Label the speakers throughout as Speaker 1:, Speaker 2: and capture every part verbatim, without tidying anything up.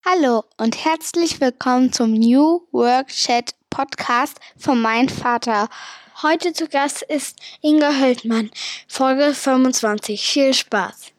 Speaker 1: Hallo und herzlich willkommen zum New Work Chat Podcast von meinem Vater. Heute zu Gast ist Inga Höldmann, Folge fünfundzwanzig. Viel Spaß!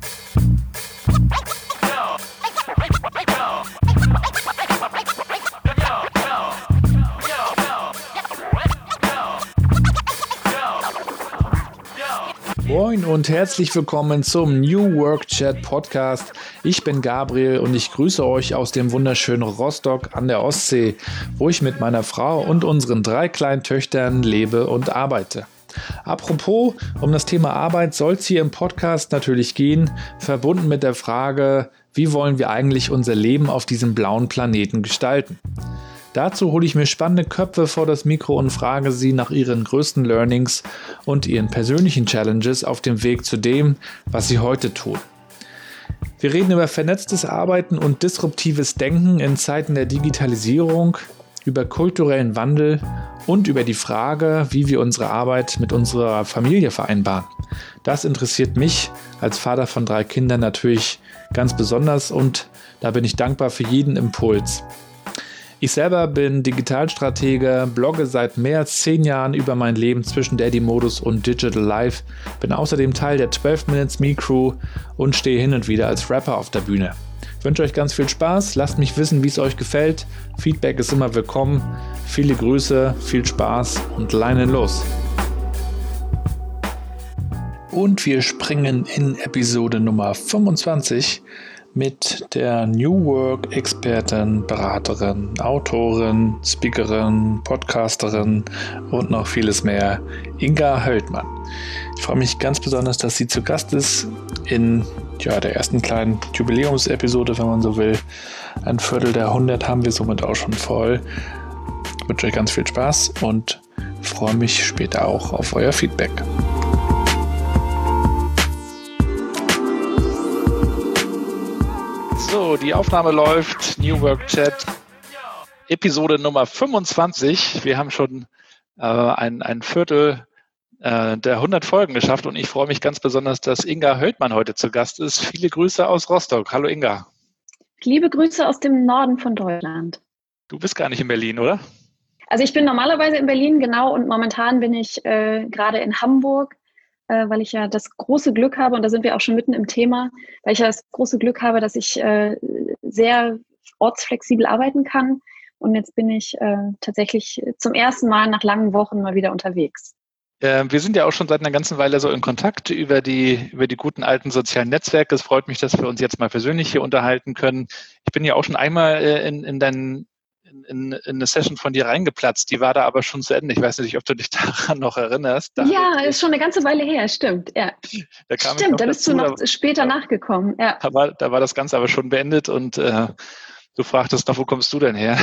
Speaker 2: Moin und herzlich willkommen zum New Work Chat Podcast. Ich bin Gabriel und ich grüße euch aus dem wunderschönen Rostock an der Ostsee, wo ich mit meiner Frau und unseren drei kleinen Töchtern lebe und arbeite. Apropos, um das Thema Arbeit soll es hier im Podcast natürlich gehen, verbunden mit der Frage, wie wollen wir eigentlich unser Leben auf diesem blauen Planeten gestalten? Dazu hole ich mir spannende Köpfe vor das Mikro und frage sie nach ihren größten Learnings und ihren persönlichen Challenges auf dem Weg zu dem, was sie heute tun. Wir reden über vernetztes Arbeiten und disruptives Denken in Zeiten der Digitalisierung, über kulturellen Wandel und über die Frage, wie wir unsere Arbeit mit unserer Familie vereinbaren. Das interessiert mich als Vater von drei Kindern natürlich ganz besonders und da bin ich dankbar für jeden Impuls. Ich selber bin Digitalstratege, blogge seit mehr als zehn Jahren über mein Leben zwischen Daddy-Modus und Digital Life, bin außerdem Teil der zwölf Minutes Me Crew und stehe hin und wieder als Rapper auf der Bühne. Ich wünsche euch ganz viel Spaß, lasst mich wissen, wie es euch gefällt. Feedback ist immer willkommen. Viele Grüße, viel Spaß und Leinen los. Und wir springen in Episode Nummer fünfundzwanzig mit der New Work-Expertin, Beraterin, Autorin, Speakerin, Podcasterin und noch vieles mehr, Inga Höldmann. Ich freue mich ganz besonders, dass sie zu Gast ist in ja, der ersten kleinen Jubiläumsepisode, wenn man so will. Ein Viertel der hundert haben wir somit auch schon voll. Ich wünsche euch ganz viel Spaß und freue mich später auch auf euer Feedback. So, die Aufnahme läuft, New Work Chat, Episode Nummer fünfundzwanzig. Wir haben schon äh, ein, ein Viertel äh, der hundert Folgen geschafft und ich freue mich ganz besonders, dass Inga Höldmann heute zu Gast ist. Viele Grüße aus Rostock. Hallo Inga.
Speaker 3: Liebe Grüße aus dem Norden von Deutschland.
Speaker 2: Du bist gar nicht in Berlin, oder?
Speaker 3: Also ich bin normalerweise in Berlin, genau, und momentan bin ich äh, gerade in Hamburg, weil ich ja das große Glück habe, und da sind wir auch schon mitten im Thema, weil ich ja das große Glück habe, dass ich äh, sehr ortsflexibel arbeiten kann. Und jetzt bin ich äh, tatsächlich zum ersten Mal nach langen Wochen mal wieder unterwegs.
Speaker 2: Äh, wir sind ja auch schon seit einer ganzen Weile so in Kontakt über die, über die guten alten sozialen Netzwerke. Es freut mich, dass wir uns jetzt mal persönlich hier unterhalten können. Ich bin ja auch schon einmal äh, in, in deinen In, in, in eine Session von dir reingeplatzt, die war da aber schon zu Ende. Ich weiß nicht, ob du dich daran noch erinnerst. Da
Speaker 3: ja, ist schon eine ganze Weile her, stimmt. Ja.
Speaker 2: Da kam
Speaker 3: stimmt, da bist dazu, du noch da, später da, nachgekommen. Ja.
Speaker 2: Da, war, da war das Ganze aber schon beendet und äh, du fragtest noch, wo kommst du denn her?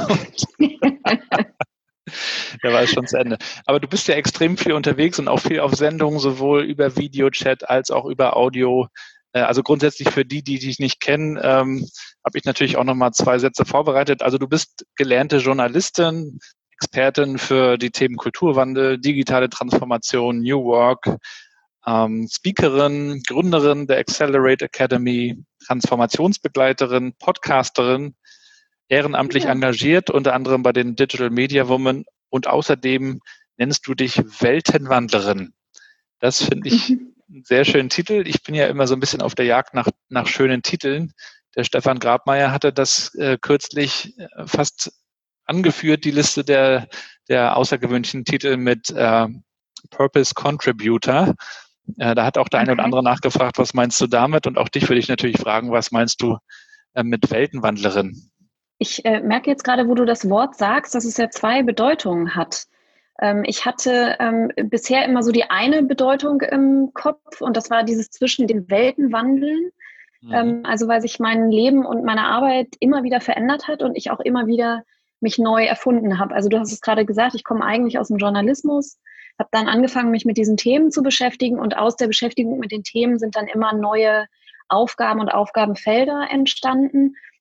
Speaker 2: Da war es schon zu Ende. Aber du bist ja extrem viel unterwegs und auch viel auf Sendungen, sowohl über Videochat als auch über Audio. Also grundsätzlich für die, die dich nicht kennen, ähm, habe ich natürlich auch nochmal zwei Sätze vorbereitet. Also du bist gelernte Journalistin, Expertin für die Themen Kulturwandel, digitale Transformation, New Work, ähm, Speakerin, Gründerin der Accelerate Academy, Transformationsbegleiterin, Podcasterin, ehrenamtlich ja. engagiert, unter anderem bei den Digital Media Women und außerdem nennst du dich Weltenwandlerin. Das finde ich einen sehr schönen Titel. Ich bin ja immer so ein bisschen auf der Jagd nach, nach schönen Titeln. Der Stefan Grabmeier hatte das äh, kürzlich äh, fast angeführt, die Liste der, der außergewöhnlichen Titel mit äh, Purpose Contributor. Äh, da hat auch der okay. eine oder andere nachgefragt, was meinst du damit? Und auch dich würde ich natürlich fragen, was meinst du äh, mit Weltenwandlerin?
Speaker 3: Ich äh, merke jetzt gerade, wo du das Wort sagst, dass es ja zwei Bedeutungen hat. Ich hatte ähm, bisher immer so die eine Bedeutung im Kopf und das war dieses zwischen den Welten wandeln. Mhm. Ähm, also weil sich mein Leben und meine Arbeit immer wieder verändert hat und ich auch immer wieder mich neu erfunden habe. Also du hast es gerade gesagt, ich komme eigentlich aus dem Journalismus, habe dann angefangen, mich mit diesen Themen zu beschäftigen und aus der Beschäftigung mit den Themen sind dann immer neue Aufgaben und Aufgabenfelder entstanden.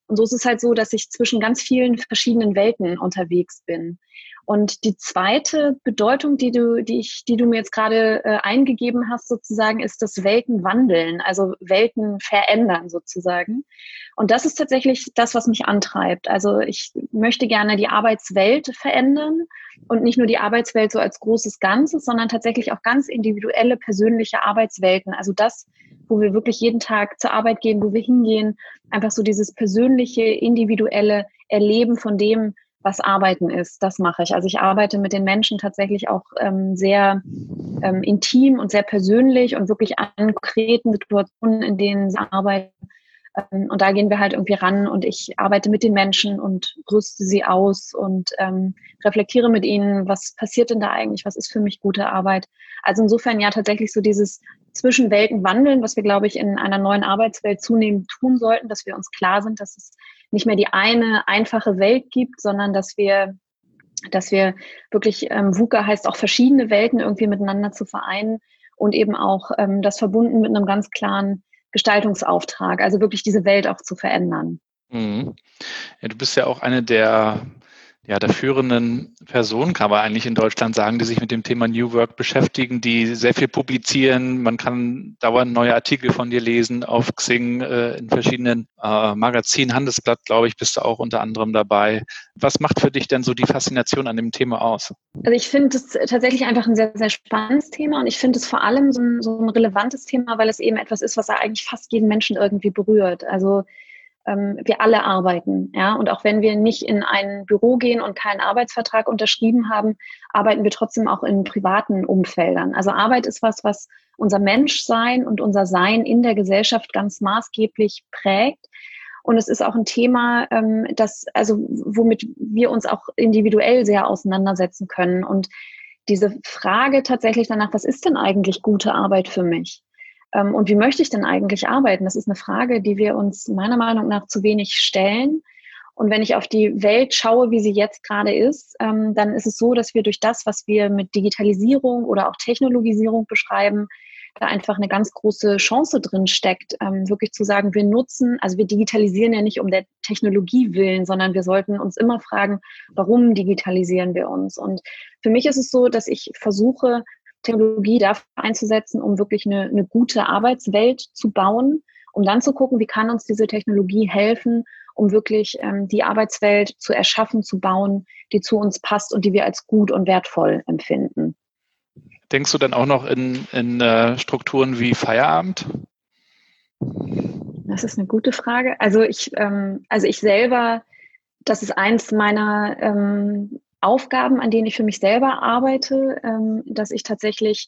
Speaker 3: Und so ist es halt so, dass ich zwischen ganz vielen verschiedenen Welten unterwegs bin. Und die zweite Bedeutung, die du, die ich, die du mir jetzt gerade äh, eingegeben hast, sozusagen, ist das Weltenwandeln, also Welten verändern sozusagen. Und das ist tatsächlich das, was mich antreibt. Also ich möchte gerne die Arbeitswelt verändern und nicht nur die Arbeitswelt so als großes Ganzes, sondern tatsächlich auch ganz individuelle, persönliche Arbeitswelten. Also das, wo wir wirklich jeden Tag zur Arbeit gehen, wo wir hingehen, einfach so dieses persönliche, individuelle Erleben von dem, was Arbeiten ist, das mache ich. Also ich arbeite mit den Menschen tatsächlich auch ähm, sehr ähm, intim und sehr persönlich und wirklich an konkreten Situationen, in denen sie arbeiten. Ähm, und da gehen wir halt irgendwie ran und ich arbeite mit den Menschen und rüste sie aus und ähm, reflektiere mit ihnen, was passiert denn da eigentlich, was ist für mich gute Arbeit. Also insofern ja tatsächlich so dieses Zwischenwelten wandeln, was wir, glaube ich, in einer neuen Arbeitswelt zunehmend tun sollten, dass wir uns klar sind, dass es nicht mehr die eine einfache Welt gibt, sondern dass wir, dass wir wirklich, ähm, VUCA heißt auch verschiedene Welten irgendwie miteinander zu vereinen und eben auch ähm, das verbunden mit einem ganz klaren Gestaltungsauftrag, also wirklich diese Welt auch zu verändern.
Speaker 2: Mhm. Ja, du bist ja auch eine der, ja, der führenden Personen, kann man eigentlich in Deutschland sagen, die sich mit dem Thema New Work beschäftigen, die sehr viel publizieren. Man kann dauernd neue Artikel von dir lesen auf Xing, äh, in verschiedenen äh, Magazinen. Handelsblatt, glaube ich, bist du auch unter anderem dabei. Was macht für dich denn so die Faszination an dem Thema aus?
Speaker 3: Also ich finde es tatsächlich einfach ein sehr, sehr spannendes Thema und ich finde es vor allem so ein, so ein relevantes Thema, weil es eben etwas ist, was eigentlich fast jeden Menschen irgendwie berührt. Also ähm, wir alle arbeiten, ja, und auch wenn wir nicht in ein Büro gehen und keinen Arbeitsvertrag unterschrieben haben, arbeiten wir trotzdem auch in privaten Umfeldern. Also Arbeit ist was, was unser Menschsein und unser Sein in der Gesellschaft ganz maßgeblich prägt. Und es ist auch ein Thema, ähm, das, also womit wir uns auch individuell sehr auseinandersetzen können. Und diese Frage tatsächlich danach, was ist denn eigentlich gute Arbeit für mich? Ähm, und wie möchte ich denn eigentlich arbeiten? Das ist eine Frage, die wir uns meiner Meinung nach zu wenig stellen. Und wenn ich auf die Welt schaue, wie sie jetzt gerade ist, ähm, dann ist es so, dass wir durch das, was wir mit Digitalisierung oder auch Technologisierung beschreiben, da einfach eine ganz große Chance drin steckt, ähm, wirklich zu sagen, wir nutzen, also wir digitalisieren ja nicht um der Technologie willen, sondern wir sollten uns immer fragen, warum digitalisieren wir uns? Und für mich ist es so, dass ich versuche, Technologie dafür einzusetzen, um wirklich eine, eine gute Arbeitswelt zu bauen, um dann zu gucken, wie kann uns diese Technologie helfen, um wirklich ähm, die Arbeitswelt zu erschaffen, zu bauen, die zu uns passt und die wir als gut und wertvoll empfinden.
Speaker 2: Denkst du dann auch noch in, in äh, Strukturen wie Feierabend?
Speaker 3: Das ist eine gute Frage. Also ich, ähm, also ich selber, das ist eins meiner ähm, Aufgaben, an denen ich für mich selber arbeite, ähm, dass ich tatsächlich,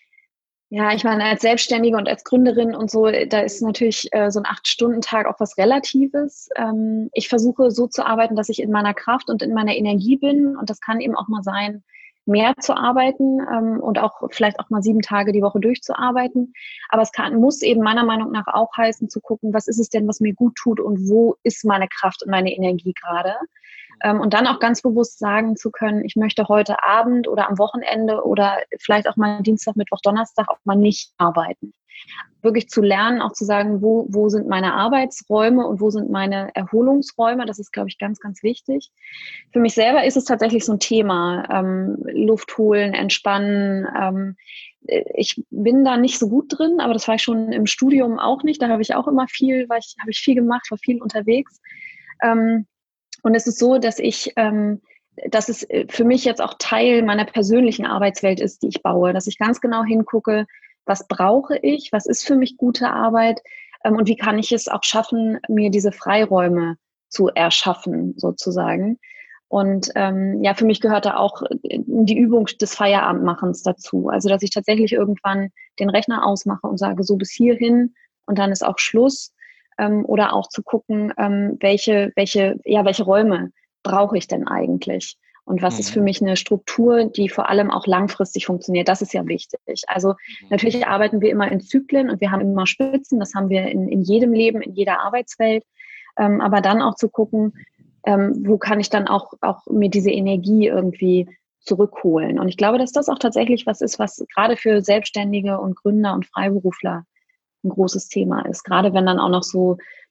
Speaker 3: ja, ich meine, als Selbstständige und als Gründerin und so, da ist natürlich äh, so ein Acht-Stunden-Tag auch was Relatives. Ähm, ich versuche so zu arbeiten, dass ich in meiner Kraft und in meiner Energie bin. Und das kann eben auch mal sein, mehr zu arbeiten ähm, und auch vielleicht auch mal sieben Tage die Woche durchzuarbeiten. Aber es kann, muss eben meiner Meinung nach auch heißen, zu gucken, was ist es denn, was mir gut tut und wo ist meine Kraft und meine Energie gerade. Ähm, und dann auch ganz bewusst sagen zu können, ich möchte heute Abend oder am Wochenende oder vielleicht auch mal Dienstag, Mittwoch, Donnerstag auch mal nicht arbeiten. Wirklich zu lernen, auch zu sagen, wo, wo sind meine Arbeitsräume und wo sind meine Erholungsräume. Das ist, glaube ich, ganz, ganz wichtig. Für mich selber ist es tatsächlich so ein Thema. Ähm, Luft holen, entspannen. Ähm, ich bin da nicht so gut drin, aber das war ich schon im Studium auch nicht. Da habe ich auch immer viel, weil ich, habe ich viel gemacht, war viel unterwegs. Ähm, und es ist so, dass ich, ähm, dass es für mich jetzt auch Teil meiner persönlichen Arbeitswelt ist, die ich baue, dass ich ganz genau hingucke, was brauche ich, was ist für mich gute Arbeit ähm, und wie kann ich es auch schaffen, mir diese Freiräume zu erschaffen, sozusagen. Und ähm, ja, für mich gehört da auch die Übung des Feierabendmachens dazu. Also, dass ich tatsächlich irgendwann den Rechner ausmache und sage, so bis hierhin und dann ist auch Schluss. Ähm, oder auch zu gucken, ähm, welche, welche, ja, welche Räume brauche ich denn eigentlich? Und was mhm. ist für mich eine Struktur, die vor allem auch langfristig funktioniert? Das ist ja wichtig. Also mhm. natürlich arbeiten wir immer in Zyklen und wir haben immer Spitzen. Das haben wir in, in jedem Leben, in jeder Arbeitswelt. Ähm, aber dann auch zu gucken, ähm, wo kann ich dann auch, auch mir diese Energie irgendwie zurückholen? Und ich glaube, dass das auch tatsächlich was ist, was gerade für Selbstständige und Gründer und Freiberufler ein großes Thema ist. Gerade wenn dann auch noch so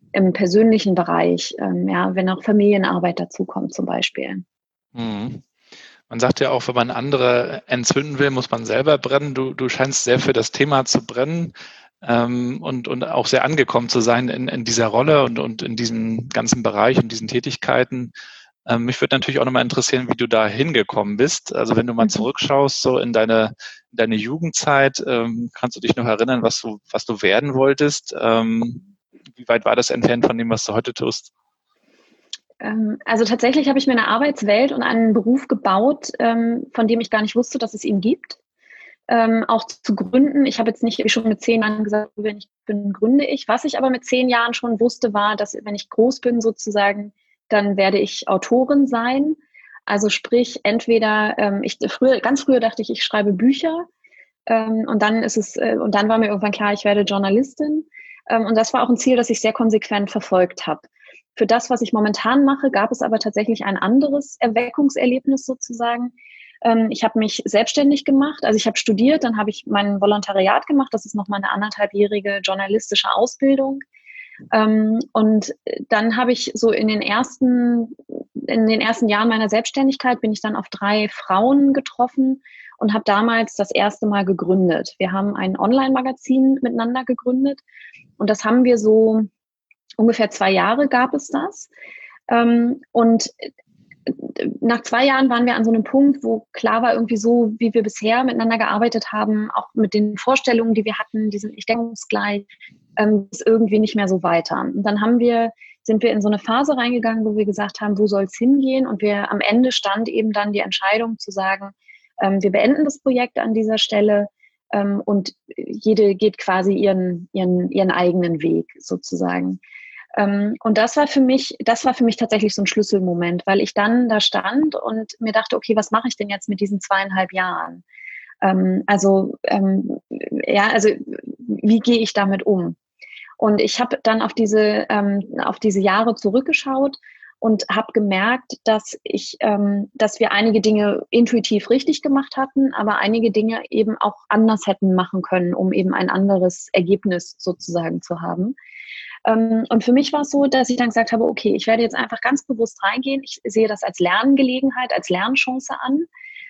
Speaker 3: im persönlichen Bereich, ähm, ja, wenn auch Familienarbeit dazukommt zum Beispiel.
Speaker 2: Mhm. Man sagt ja auch, wenn man andere entzünden will, muss man selber brennen. Du, du scheinst sehr für das Thema zu brennen ähm, und, und auch sehr angekommen zu sein in, in dieser Rolle und, und in diesem ganzen Bereich und diesen Tätigkeiten. Ähm, mich würde natürlich auch nochmal interessieren, wie du da hingekommen bist. Also wenn du mal
Speaker 3: Mhm.
Speaker 2: zurückschaust, so in deine, in deine Jugendzeit, ähm, kannst du dich noch erinnern, was du, was du werden wolltest? Ähm, wie weit war das entfernt von dem, was du heute tust?
Speaker 3: Also tatsächlich habe ich mir eine Arbeitswelt und einen Beruf gebaut, von dem ich gar nicht wusste, dass es ihn gibt. Auch zu gründen. Ich habe jetzt nicht wie schon mit zehn Jahren gesagt, wenn ich bin, gründe ich. Was ich aber mit zehn Jahren schon wusste, war, dass wenn ich groß bin sozusagen, dann werde ich Autorin sein. Also sprich, entweder, ich früher, ganz früher dachte ich, ich schreibe Bücher. Und dann ist es, und dann war mir irgendwann klar, ich werde Journalistin. Und das war auch ein Ziel, das ich sehr konsequent verfolgt habe. Für das, was ich momentan mache, gab es aber tatsächlich ein anderes Erweckungserlebnis sozusagen. Ich habe mich selbstständig gemacht. Also ich habe studiert, dann habe ich mein Volontariat gemacht. Das ist nochmal eine anderthalbjährige journalistische Ausbildung. Und dann habe ich so in den ersten, in den ersten Jahren meiner Selbstständigkeit bin ich dann auf drei Frauen getroffen und habe damals das erste Mal gegründet. Wir haben ein Online-Magazin miteinander gegründet und das haben wir so ungefähr zwei Jahre gab es das. Und nach zwei Jahren waren wir an so einem Punkt, wo klar war, irgendwie so, wie wir bisher miteinander gearbeitet haben, auch mit den Vorstellungen, die wir hatten, die sind nicht deckungsgleich, ist irgendwie nicht mehr so weiter. Und dann haben wir, sind wir in so eine Phase reingegangen, wo wir gesagt haben, wo soll es hingehen? Und wir am Ende stand eben dann die Entscheidung zu sagen, wir beenden das Projekt an dieser Stelle und jede geht quasi ihren, ihren, ihren eigenen Weg sozusagen. Um, und das war für mich, das war für mich tatsächlich so ein Schlüsselmoment, weil ich dann da stand und mir dachte, okay, was mache ich denn jetzt mit diesen zweieinhalb Jahren? Um, also, um, ja, also, wie gehe ich damit um? Und ich habe dann auf diese, um, auf diese Jahre zurückgeschaut und habe gemerkt, dass ich, um, dass wir einige Dinge intuitiv richtig gemacht hatten, aber einige Dinge eben auch anders hätten machen können, um eben ein anderes Ergebnis sozusagen zu haben. Und für mich war es so, dass ich dann gesagt habe, okay, ich werde jetzt einfach ganz bewusst reingehen. Ich sehe das als Lerngelegenheit, als Lernchance an.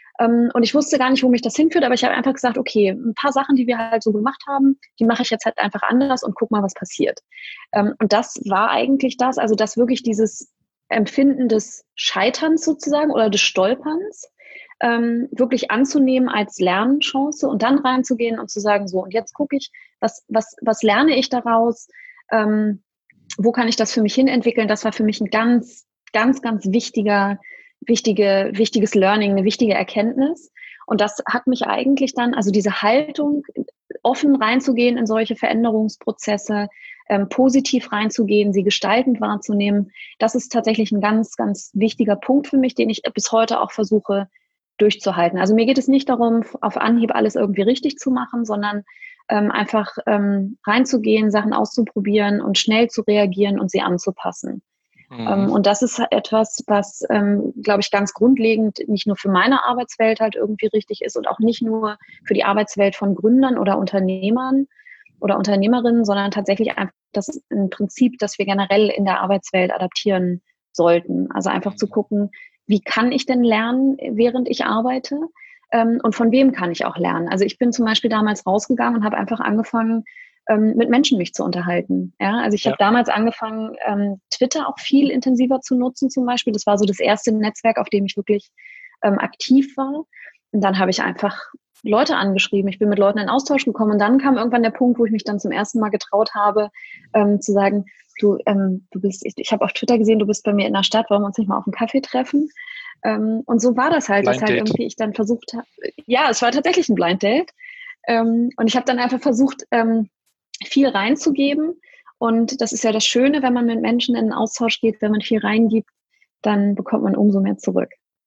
Speaker 3: Und ich wusste gar nicht, wo mich das hinführt, aber ich habe einfach gesagt, okay, ein paar Sachen, die wir halt so gemacht haben, die mache ich jetzt halt einfach anders und guck mal, was passiert. Und das war eigentlich das, also dass wirklich dieses Empfinden des Scheiterns sozusagen oder des Stolperns wirklich anzunehmen als Lernchance und dann reinzugehen und zu sagen, so, und jetzt gucke ich, was, was, was lerne ich daraus? Ähm, wo kann ich das für mich hin entwickeln? Das war für mich ein ganz, ganz, ganz wichtiger, wichtige, wichtiges Learning, eine wichtige Erkenntnis. Und das hat mich eigentlich dann, also diese Haltung, offen reinzugehen in solche Veränderungsprozesse, ähm, positiv reinzugehen, sie gestaltend wahrzunehmen, das ist tatsächlich ein ganz, ganz wichtiger Punkt für mich, den ich bis heute auch versuche durchzuhalten. Also mir geht es nicht darum, auf Anhieb alles irgendwie richtig zu machen, sondern Ähm, einfach ähm, reinzugehen, Sachen auszuprobieren und schnell zu reagieren und sie anzupassen. Mhm. Ähm, und das ist etwas, was, ähm, glaube ich, ganz grundlegend nicht nur für meine Arbeitswelt halt irgendwie richtig ist und auch nicht nur für die Arbeitswelt von Gründern oder Unternehmern oder Unternehmerinnen, sondern tatsächlich einfach das ein Prinzip, das wir generell in der Arbeitswelt adaptieren sollten. Also einfach zu gucken, wie kann ich denn lernen, während ich arbeite? Und von wem kann ich auch lernen? Also ich bin zum Beispiel damals rausgegangen und habe einfach angefangen, ähm, mit Menschen mich zu unterhalten. Ja, also ich ja. habe damals angefangen, ähm, Twitter auch viel intensiver zu nutzen zum Beispiel. Das war so das erste Netzwerk, auf dem ich wirklich ähm, aktiv war. Und dann habe ich einfach Leute angeschrieben. Ich bin mit Leuten in Austausch gekommen. Und dann kam irgendwann der Punkt, wo ich mich dann zum ersten Mal getraut habe, ähm, zu sagen, du, ähm, du bist, ich, ich habe auf Twitter gesehen, du bist bei mir in der Stadt, wollen wir uns nicht mal auf einen Kaffee treffen? Ähm, und so war das halt, dass halt irgendwie ich dann versucht habe, ja, es war tatsächlich ein Blind Date. Ähm, und ich habe dann einfach versucht, ähm, viel reinzugeben. Und das ist ja das Schöne, wenn man mit Menschen in einen Austausch geht, wenn man viel reingibt, dann bekommt man umso mehr zurück.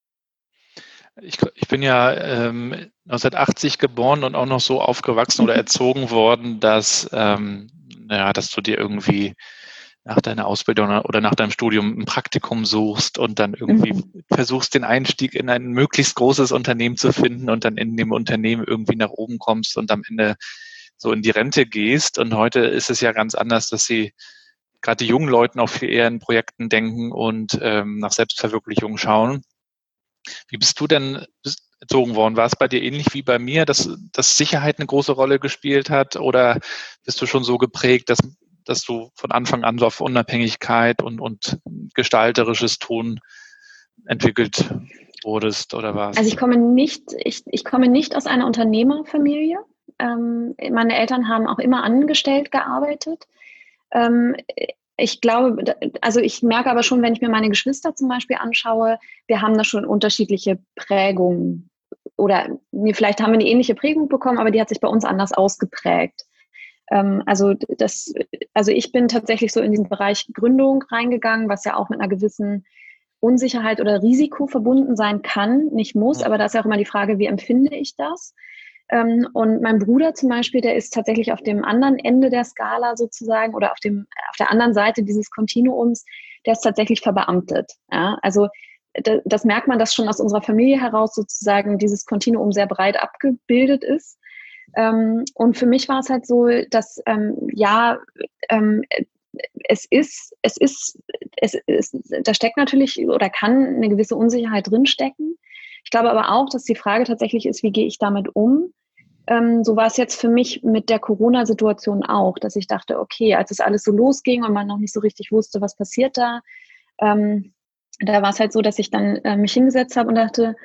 Speaker 2: Ich, ich bin ja ähm, neunzehnhundertachtzig geboren und auch noch so aufgewachsen oder erzogen worden, dass, ähm, ja, dass du dir irgendwie nach deiner Ausbildung oder nach deinem Studium ein Praktikum suchst und dann irgendwie mhm. versuchst, den Einstieg in ein möglichst großes Unternehmen zu finden und dann in dem Unternehmen irgendwie nach oben kommst und am Ende so in die Rente gehst. Und heute ist es ja ganz anders, dass sie gerade die jungen Leuten auch viel eher in Projekten denken und ähm, nach Selbstverwirklichung schauen. Wie bist du denn erzogen worden? War es bei dir ähnlich wie bei mir, dass, dass Sicherheit eine große Rolle gespielt hat? Oder bist du schon so geprägt, dass, dass du von Anfang an so auf Unabhängigkeit und, und gestalterisches Tun entwickelt wurdest oder warst?
Speaker 3: Also ich komme nicht, ich, ich komme nicht aus einer Unternehmerfamilie. Ähm, meine Eltern haben auch immer angestellt gearbeitet. Ähm, ich glaube, also ich merke aber schon, wenn ich mir meine Geschwister zum Beispiel anschaue, wir haben da schon unterschiedliche Prägungen. Oder nee, vielleicht haben wir eine ähnliche Prägung bekommen, aber die hat sich bei uns anders ausgeprägt. Ähm, also das, also ich bin tatsächlich so in diesen Bereich Gründung reingegangen, was ja auch mit einer gewissen Unsicherheit oder Risiko verbunden sein kann, nicht muss, aber da ist ja auch immer die Frage, wie empfinde ich das? Ähm, und mein Bruder zum Beispiel, der ist tatsächlich auf dem anderen Ende der Skala sozusagen oder auf dem, auf der anderen Seite dieses Kontinuums, der ist tatsächlich verbeamtet. Ja? Also das, das merkt man, dass schon aus unserer Familie heraus sozusagen dieses Kontinuum sehr breit abgebildet ist. Ähm, und für mich war es halt so, dass ähm, ja, ähm, es ist, es ist, es ist, da steckt natürlich oder kann eine gewisse Unsicherheit drinstecken. Ich glaube aber auch, dass die Frage tatsächlich ist, wie gehe ich damit um? Ähm, so war es jetzt für mich mit der Corona-Situation auch, dass ich dachte, okay, als es alles so losging und man noch nicht so richtig wusste, was passiert da, ähm, da war es halt so, dass ich dann äh, mich hingesetzt habe und dachte,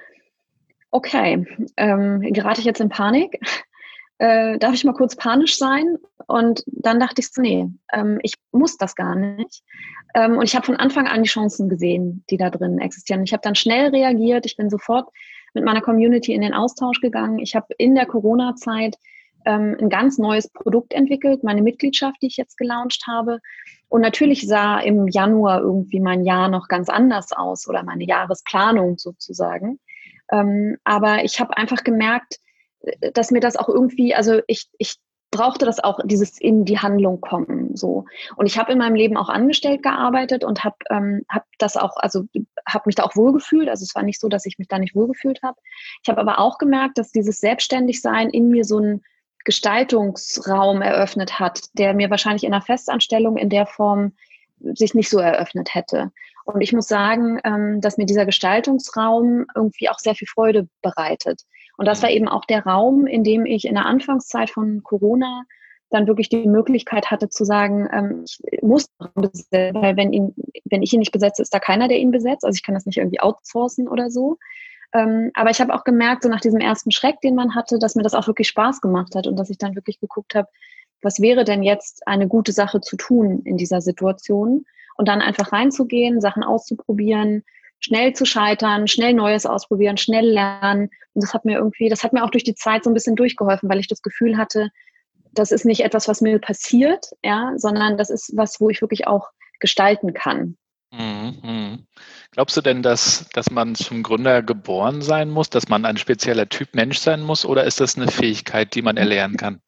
Speaker 3: okay, ähm, gerate ich jetzt in Panik? Äh, darf ich mal kurz panisch sein? Und dann dachte ich so, nee, ähm, ich muss das gar nicht. Ähm, und ich habe von Anfang an die Chancen gesehen, die da drin existieren. Ich habe dann schnell reagiert. Ich bin sofort mit meiner Community in den Austausch gegangen. Ich habe in der Corona-Zeit ähm, ein ganz neues Produkt entwickelt, meine Mitgliedschaft, die ich jetzt gelauncht habe. Und natürlich sah im Januar irgendwie mein Jahr noch ganz anders aus oder meine Jahresplanung sozusagen. Ähm, aber ich habe einfach gemerkt, dass mir das auch irgendwie, also ich, ich brauchte das auch, dieses in die Handlung kommen, so. Und ich habe in meinem Leben auch angestellt gearbeitet und habe ähm, hab das auch, also habe mich da auch wohlgefühlt. Also es war nicht so, dass ich mich da nicht wohlgefühlt habe. Ich habe aber auch gemerkt, dass dieses Selbstständigsein in mir so einen Gestaltungsraum eröffnet hat, der mir wahrscheinlich in einer Festanstellung in der Form sich nicht so eröffnet hätte. Und ich muss sagen, ähm, dass mir dieser Gestaltungsraum irgendwie auch sehr viel Freude bereitet. Und das war eben auch der Raum, in dem ich in der Anfangszeit von Corona dann wirklich die Möglichkeit hatte zu sagen, ähm, ich muss besetzen, weil wenn, ihn, wenn ich ihn nicht besetze, ist da keiner, der ihn besetzt. Also ich kann das nicht irgendwie outsourcen oder so. Ähm, aber ich habe auch gemerkt, so nach diesem ersten Schreck, den man hatte, dass mir das auch wirklich Spaß gemacht hat und dass ich dann wirklich geguckt habe, was wäre denn jetzt eine gute Sache zu tun in dieser Situation? Und dann einfach reinzugehen, Sachen auszuprobieren, schnell zu scheitern, schnell Neues ausprobieren, schnell lernen. Und das hat mir irgendwie, das hat mir auch durch die Zeit so ein bisschen durchgeholfen, weil ich das Gefühl hatte, das ist nicht etwas, was mir passiert, ja, sondern das ist was, wo ich wirklich auch gestalten kann.
Speaker 2: Mhm. Glaubst du denn, dass, dass man zum Gründer geboren sein muss, dass man ein spezieller Typ Mensch sein muss, oder ist das eine Fähigkeit, die man erlernen kann?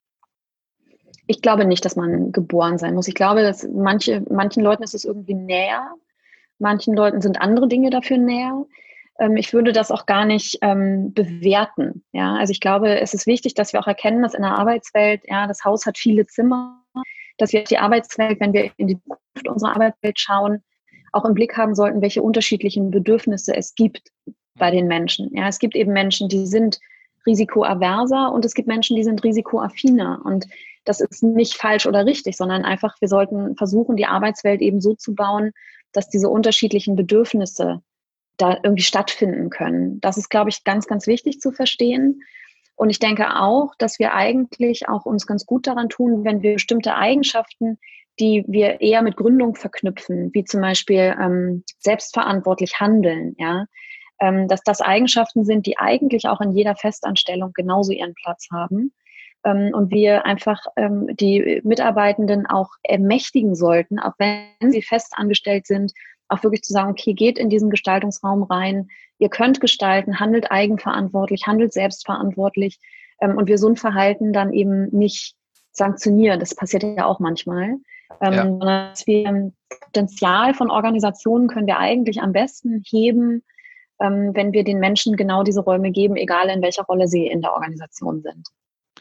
Speaker 3: Ich glaube nicht, dass man geboren sein muss. Ich glaube, dass manche, manchen Leuten ist es irgendwie näher. Manchen Leuten sind andere Dinge dafür näher. Ähm, ich würde das auch gar nicht ähm, bewerten. Ja, also ich glaube, es ist wichtig, dass wir auch erkennen, dass in der Arbeitswelt, ja, das Haus hat viele Zimmer, dass wir die Arbeitswelt, wenn wir in die Zukunft unserer Arbeitswelt schauen, auch im Blick haben sollten, welche unterschiedlichen Bedürfnisse es gibt bei den Menschen. Ja, es gibt eben Menschen, die sind risikoaverser und es gibt Menschen, die sind risikoaffiner. Und das ist nicht falsch oder richtig, sondern einfach, wir sollten versuchen, die Arbeitswelt eben so zu bauen, dass diese unterschiedlichen Bedürfnisse da irgendwie stattfinden können. Das ist, glaube ich, ganz, ganz wichtig zu verstehen. Und ich denke auch, dass wir eigentlich auch uns ganz gut daran tun, wenn wir bestimmte Eigenschaften, die wir eher mit Gründung verknüpfen, wie zum Beispiel ähm, selbstverantwortlich handeln, ja, ähm, dass das Eigenschaften sind, die eigentlich auch in jeder Festanstellung genauso ihren Platz haben. Ähm, und wir einfach ähm, die Mitarbeitenden auch ermächtigen sollten, auch wenn sie festangestellt sind, auch wirklich zu sagen, okay, geht in diesen Gestaltungsraum rein, ihr könnt gestalten, handelt eigenverantwortlich, handelt selbstverantwortlich ähm, und wir so ein Verhalten dann eben nicht sanktionieren. Das passiert ja auch manchmal. Ähm,
Speaker 2: Ja.
Speaker 3: sondern dass wir Potenzial von Organisationen können wir eigentlich am besten heben, ähm, wenn wir den Menschen genau diese Räume geben, egal in welcher Rolle sie in der Organisation sind.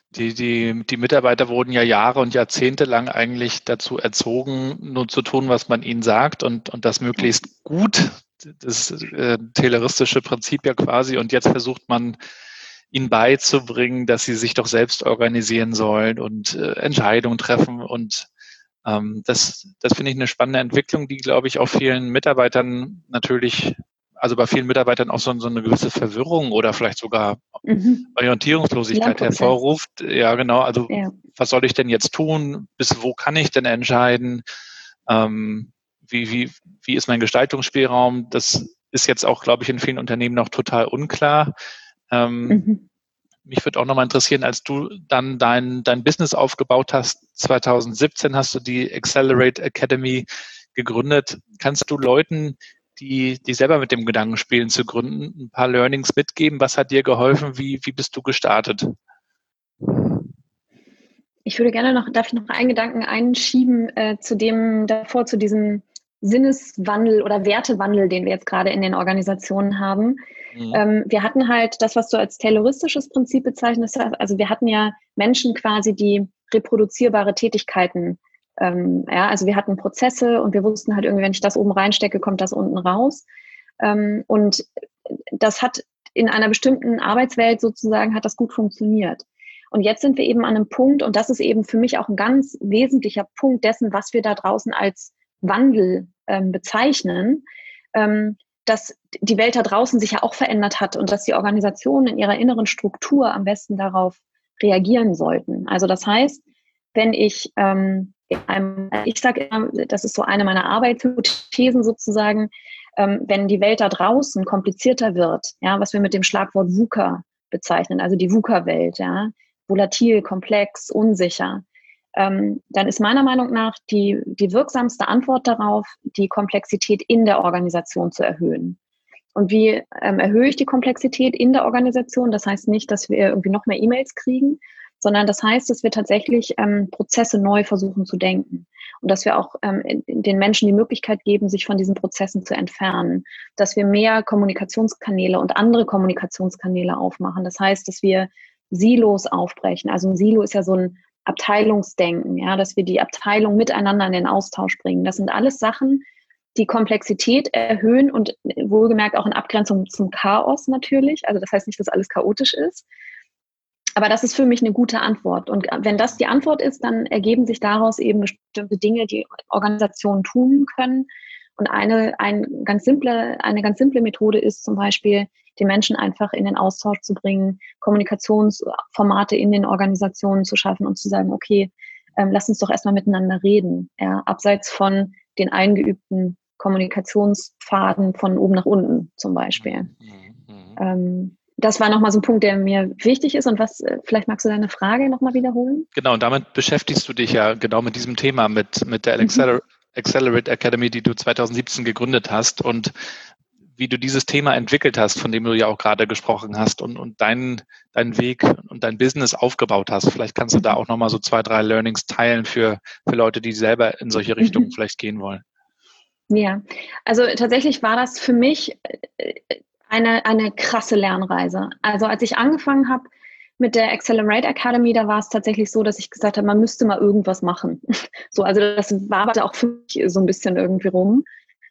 Speaker 2: Die, die, die Mitarbeiter wurden ja Jahre und Jahrzehnte lang eigentlich dazu erzogen, nur zu tun, was man ihnen sagt und, und das möglichst gut, das äh, tayloristische Prinzip ja quasi. Und jetzt versucht man, ihnen beizubringen, dass sie sich doch selbst organisieren sollen und äh, Entscheidungen treffen. Und ähm, das, das finde ich eine spannende Entwicklung, die, glaube ich, auch vielen Mitarbeitern natürlich, also bei vielen Mitarbeitern auch so, so eine gewisse Verwirrung oder vielleicht sogar
Speaker 3: Mhm.
Speaker 2: Orientierungslosigkeit
Speaker 3: Lernprozess.
Speaker 2: hervorruft. Ja, genau. Also
Speaker 3: Ja.
Speaker 2: was soll ich denn jetzt tun? Bis wo kann ich denn entscheiden? Ähm, wie, wie, wie ist mein Gestaltungsspielraum? Das ist jetzt auch, glaube ich, in vielen Unternehmen noch total unklar. Ähm,
Speaker 3: Mhm.
Speaker 2: Mich würde auch nochmal interessieren, als du dann dein, dein Business aufgebaut hast, zwanzig siebzehn hast du die Accelerate Academy gegründet. Kannst du Leuten, die, die selber mit dem Gedanken spielen zu gründen, ein paar Learnings mitgeben? Was hat dir geholfen? Wie, wie bist du gestartet?
Speaker 3: Ich würde gerne noch, darf ich noch einen Gedanken einschieben äh, zu dem davor, zu diesem Sinneswandel oder Wertewandel, den wir jetzt gerade in den Organisationen haben. Mhm. Ähm, wir hatten halt das, was du als tayloristisches Prinzip bezeichnest, also wir hatten ja Menschen quasi, die reproduzierbare Tätigkeiten, ähm, ja, also wir hatten Prozesse und wir wussten halt irgendwie, wenn ich das oben reinstecke, kommt das unten raus. Ähm, und das hat in einer bestimmten Arbeitswelt sozusagen, hat das gut funktioniert. Und jetzt sind wir eben an einem Punkt, und das ist eben für mich auch ein ganz wesentlicher Punkt dessen, was wir da draußen als Wandel ähm, bezeichnen, ähm, dass die Welt da draußen sich ja auch verändert hat und dass die Organisationen in ihrer inneren Struktur am besten darauf reagieren sollten. Also das heißt, wenn ich, ähm, einem, ich sage immer, das ist so eine meiner Arbeitshypothesen sozusagen, ähm, wenn die Welt da draußen komplizierter wird, ja, was wir mit dem Schlagwort VUCA bezeichnen, also die VUCA-Welt, ja, volatil, komplex, unsicher, ähm, dann ist meiner Meinung nach die, die wirksamste Antwort darauf, die Komplexität in der Organisation zu erhöhen. Und wie ähm, erhöhe ich die Komplexität in der Organisation? Das heißt nicht, dass wir irgendwie noch mehr E-Mails kriegen, sondern das heißt, dass wir tatsächlich ähm, Prozesse neu versuchen zu denken und dass wir auch ähm, den Menschen die Möglichkeit geben, sich von diesen Prozessen zu entfernen, dass wir mehr Kommunikationskanäle und andere Kommunikationskanäle aufmachen. Das heißt, dass wir Silos aufbrechen. Also ein Silo ist ja so ein Abteilungsdenken, ja, dass wir die Abteilung miteinander in den Austausch bringen. Das sind alles Sachen, die Komplexität erhöhen und wohlgemerkt auch in Abgrenzung zum Chaos natürlich. Also das heißt nicht, dass alles chaotisch ist. Aber das ist für mich eine gute Antwort. Und wenn das die Antwort ist, dann ergeben sich daraus eben bestimmte Dinge, die Organisationen tun können. Und eine, ein ganz simple, eine ganz simple Methode ist zum Beispiel, die Menschen einfach in den Austausch zu bringen, Kommunikationsformate in den Organisationen zu schaffen und zu sagen, okay, ähm, lass uns doch erstmal miteinander reden, ja, abseits von den eingeübten Kommunikationspfaden von oben nach unten zum Beispiel. Mhm. Mhm. Ähm, das war nochmal so ein Punkt, der mir wichtig ist. Und was, vielleicht magst du deine Frage nochmal wiederholen?
Speaker 2: Genau, und damit beschäftigst du dich ja genau mit diesem Thema, mit, mit der Acceler- Accelerate Academy, die du zwanzig siebzehn gegründet hast und wie du dieses Thema entwickelt hast, von dem du ja auch gerade gesprochen hast und, und deinen, deinen Weg und dein Business aufgebaut hast. Vielleicht kannst du da auch nochmal so zwei, drei Learnings teilen für, für Leute, die selber in solche Richtungen mhm. vielleicht gehen wollen.
Speaker 3: Ja, also tatsächlich war das für mich eine, eine krasse Lernreise. Also als ich angefangen habe mit der Accelerate Academy, da war es tatsächlich so, dass ich gesagt habe, man müsste mal irgendwas machen. So, also das war auch für mich so ein bisschen irgendwie rum.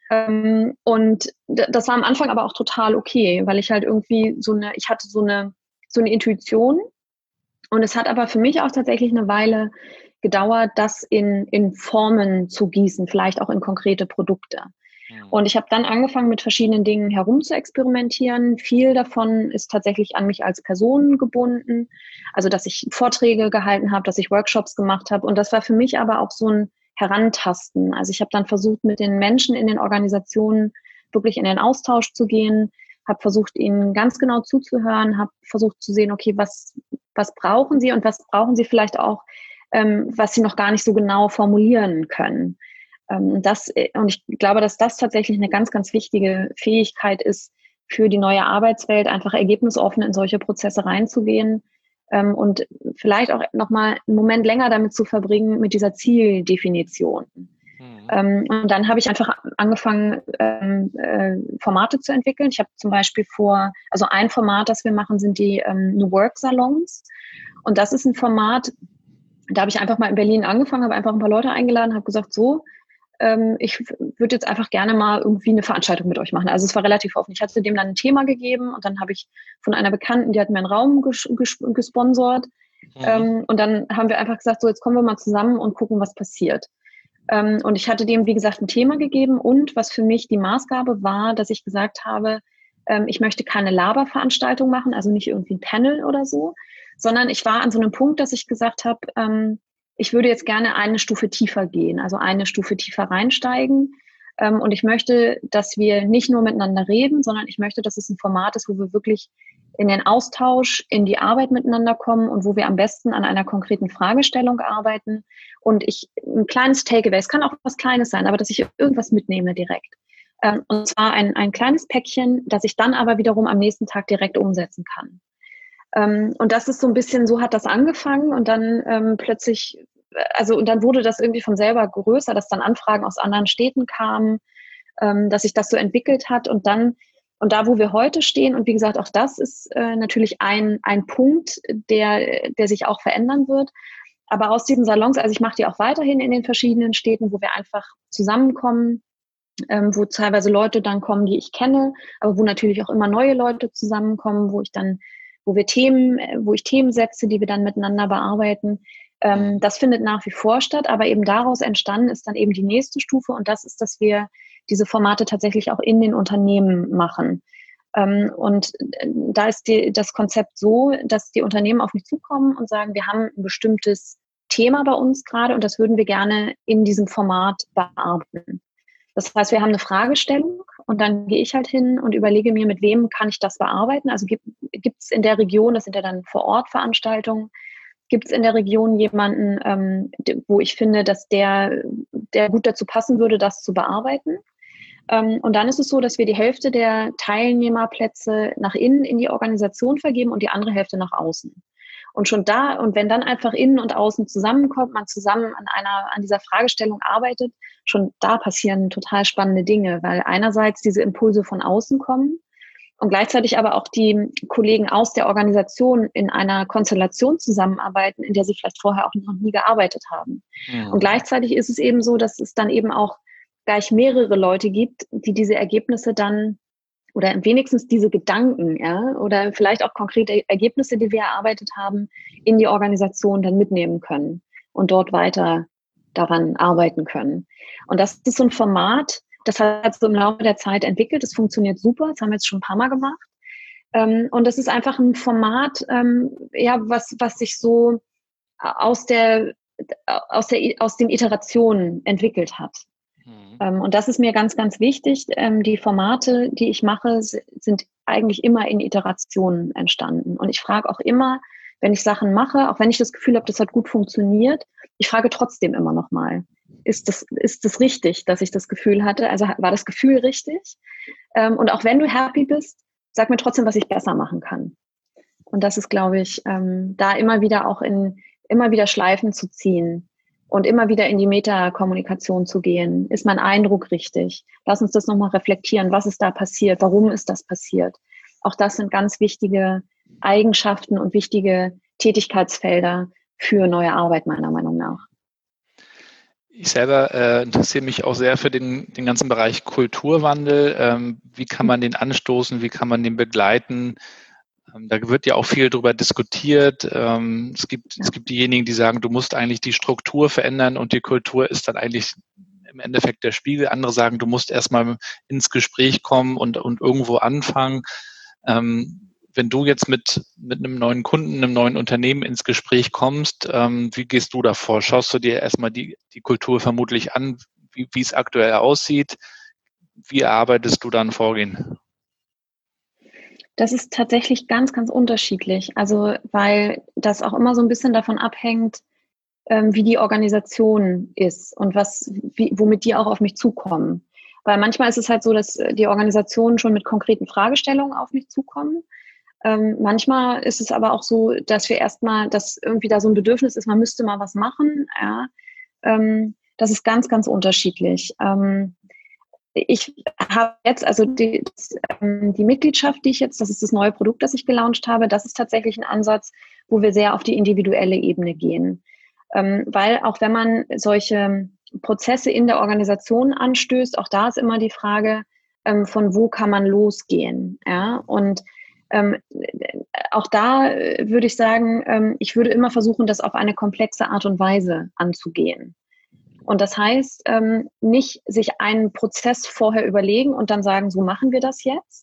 Speaker 3: Und das war am Anfang aber auch total okay, weil ich halt irgendwie so eine, ich hatte so eine, so eine Intuition. Und es hat aber für mich auch tatsächlich eine Weile gedauert, das in, in Formen zu gießen, vielleicht auch in konkrete Produkte. Und ich habe dann angefangen, mit verschiedenen Dingen herum zu experimentieren. Viel davon ist tatsächlich an mich als Person gebunden. Also, dass ich Vorträge gehalten habe, dass ich Workshops gemacht habe. Und das war für mich aber auch so ein Herantasten. Also ich habe dann versucht, mit den Menschen in den Organisationen wirklich in den Austausch zu gehen, habe versucht, ihnen ganz genau zuzuhören, habe versucht zu sehen, okay, was, was brauchen sie und was brauchen sie vielleicht auch, ähm, was sie noch gar nicht so genau formulieren können. Ähm, das, und ich glaube, dass das tatsächlich eine ganz, ganz wichtige Fähigkeit ist für die neue Arbeitswelt, einfach ergebnisoffen in solche Prozesse reinzugehen. Ähm, und vielleicht auch nochmal einen Moment länger damit zu verbringen, mit dieser Zieldefinition. Mhm. Ähm, und dann habe ich einfach angefangen, ähm, äh, Formate zu entwickeln. Ich habe zum Beispiel vor, also ein Format, das wir machen, sind die ähm, New Work Salons. Und das ist ein Format, da habe ich einfach mal in Berlin angefangen, habe einfach ein paar Leute eingeladen, habe gesagt, so, ähm, ich würde jetzt einfach gerne mal irgendwie eine Veranstaltung mit euch machen. Also es war relativ offen. Ich hatte dem dann ein Thema gegeben und dann habe ich von einer Bekannten, die hat mir einen Raum ges- ges- gesponsert. Mhm. Ähm, und dann haben wir einfach gesagt, so jetzt kommen wir mal zusammen und gucken, was passiert. Ähm, und ich hatte dem, wie gesagt, ein Thema gegeben und was für mich die Maßgabe war, dass ich gesagt habe, ähm, ich möchte keine Laberveranstaltung machen, also nicht irgendwie ein Panel oder so, sondern ich war an so einem Punkt, dass ich gesagt habe, ähm, ich würde jetzt gerne eine Stufe tiefer gehen, also eine Stufe tiefer reinsteigen. Ähm, und ich möchte, dass wir nicht nur miteinander reden, sondern ich möchte, dass es ein Format ist, wo wir wirklich in den Austausch, in die Arbeit miteinander kommen und wo wir am besten an einer konkreten Fragestellung arbeiten. Und ich ein kleines Takeaway, es kann auch was Kleines sein, aber dass ich irgendwas mitnehme direkt. Ähm, und zwar ein, ein kleines Päckchen, das ich dann aber wiederum am nächsten Tag direkt umsetzen kann. Ähm, und das ist so ein bisschen, so hat das angefangen und dann ähm, plötzlich, also und dann wurde das irgendwie von selber größer, dass dann Anfragen aus anderen Städten kamen, ähm, dass sich das so entwickelt hat und dann, und da, wo wir heute stehen, und wie gesagt, auch das ist äh, natürlich ein, ein Punkt, der, der sich auch verändern wird. Aber aus diesen Salons, also ich mache die auch weiterhin in den verschiedenen Städten, wo wir einfach zusammenkommen, ähm, wo teilweise Leute dann kommen, die ich kenne, aber wo natürlich auch immer neue Leute zusammenkommen, wo ich dann, wo wir Themen, wo ich Themen setze, die wir dann miteinander bearbeiten. Ähm, das findet nach wie vor statt, aber eben daraus entstanden ist dann eben die nächste Stufe und das ist, dass wir diese Formate tatsächlich auch in den Unternehmen machen. Ähm, und da ist die, das Konzept so, dass die Unternehmen auf mich zukommen und sagen, wir haben ein bestimmtes Thema bei uns gerade und das würden wir gerne in diesem Format bearbeiten. Das heißt, wir haben eine Fragestellung und dann gehe ich halt hin und überlege mir, mit wem kann ich das bearbeiten. Also gibt es in der Region, das sind ja dann vor Ort Veranstaltungen, gibt es in der Region jemanden, ähm, wo ich finde, dass der, der gut dazu passen würde, das zu bearbeiten. Ähm, und dann ist es so, dass wir die Hälfte der Teilnehmerplätze nach innen in die Organisation vergeben und die andere Hälfte nach außen. Und schon da, und wenn dann einfach innen und außen zusammenkommt, man zusammen an einer, an dieser Fragestellung arbeitet, schon da passieren total spannende Dinge, weil einerseits diese Impulse von außen kommen und gleichzeitig aber auch die Kollegen aus der Organisation in einer Konstellation zusammenarbeiten, in der sie vielleicht vorher auch noch nie gearbeitet haben. Mhm. Und gleichzeitig ist es eben so, dass es dann eben auch gleich mehrere Leute gibt, die diese Ergebnisse dann oder wenigstens diese Gedanken, ja, oder vielleicht auch konkrete Ergebnisse, die wir erarbeitet haben, in die Organisation dann mitnehmen können und dort weiter daran arbeiten können. Und das ist so ein Format, das hat so im Laufe der Zeit entwickelt. Das funktioniert super. Das haben wir jetzt schon ein paar Mal gemacht. Und das ist einfach ein Format, ja, was, was sich so aus der, aus der, aus den Iterationen entwickelt hat. Mhm. Und das ist mir ganz, ganz wichtig. Die Formate, die ich mache, sind eigentlich immer in Iterationen entstanden. Und ich frage auch immer, wenn ich Sachen mache, auch wenn ich das Gefühl habe, das hat gut funktioniert, ich frage trotzdem immer noch mal, ist das, ist das richtig, dass ich das Gefühl hatte? Also war das Gefühl richtig? Und auch wenn du happy bist, sag mir trotzdem, was ich besser machen kann. Und das ist, glaube ich, da immer wieder auch in, immer wieder Schleifen zu ziehen. Und immer wieder in die Metakommunikation zu gehen. Ist mein Eindruck richtig? Lass uns das nochmal reflektieren. Was ist da passiert? Warum ist das passiert? Auch das sind ganz wichtige Eigenschaften und wichtige Tätigkeitsfelder für neue Arbeit, meiner Meinung nach.
Speaker 2: Ich selber äh, interessiere mich auch sehr für den, den ganzen Bereich Kulturwandel. Ähm, wie kann man den anstoßen? Wie kann man den begleiten? Da wird ja auch viel drüber diskutiert. Es gibt, es gibt diejenigen, die sagen, du musst eigentlich die Struktur verändern und die Kultur ist dann eigentlich im Endeffekt der Spiegel. Andere sagen, du musst erstmal ins Gespräch kommen und, und irgendwo anfangen. Wenn du jetzt mit, mit einem neuen Kunden, einem neuen Unternehmen ins Gespräch kommst, wie gehst du davor? Schaust du dir erstmal die, die Kultur vermutlich an, wie, wie es aktuell aussieht? Wie erarbeitest du dann Vorgehen?
Speaker 3: Das ist tatsächlich ganz, ganz unterschiedlich. Also, weil das auch immer so ein bisschen davon abhängt, ähm, wie die Organisation ist und was, wie, womit die auch auf mich zukommen. Weil manchmal ist es halt so, dass die Organisationen schon mit konkreten Fragestellungen auf mich zukommen. Ähm, manchmal ist es aber auch so, dass wir erstmal, dass irgendwie da so ein Bedürfnis ist, man müsste mal was machen. Ja. Ähm, das ist ganz, ganz unterschiedlich. Ähm, Ich habe jetzt, also die, die Mitgliedschaft, die ich jetzt, das ist das neue Produkt, das ich gelauncht habe, das ist tatsächlich ein Ansatz, wo wir sehr auf die individuelle Ebene gehen. Ähm, weil auch wenn man solche Prozesse in der Organisation anstößt, auch da ist immer die Frage, ähm, von wo kann man losgehen. Ja? Und ähm, auch da äh, würde ich sagen, ähm, ich würde immer versuchen, das auf eine komplexe Art und Weise anzugehen. Und das heißt, ähm, nicht sich einen Prozess vorher überlegen und dann sagen, so machen wir das jetzt,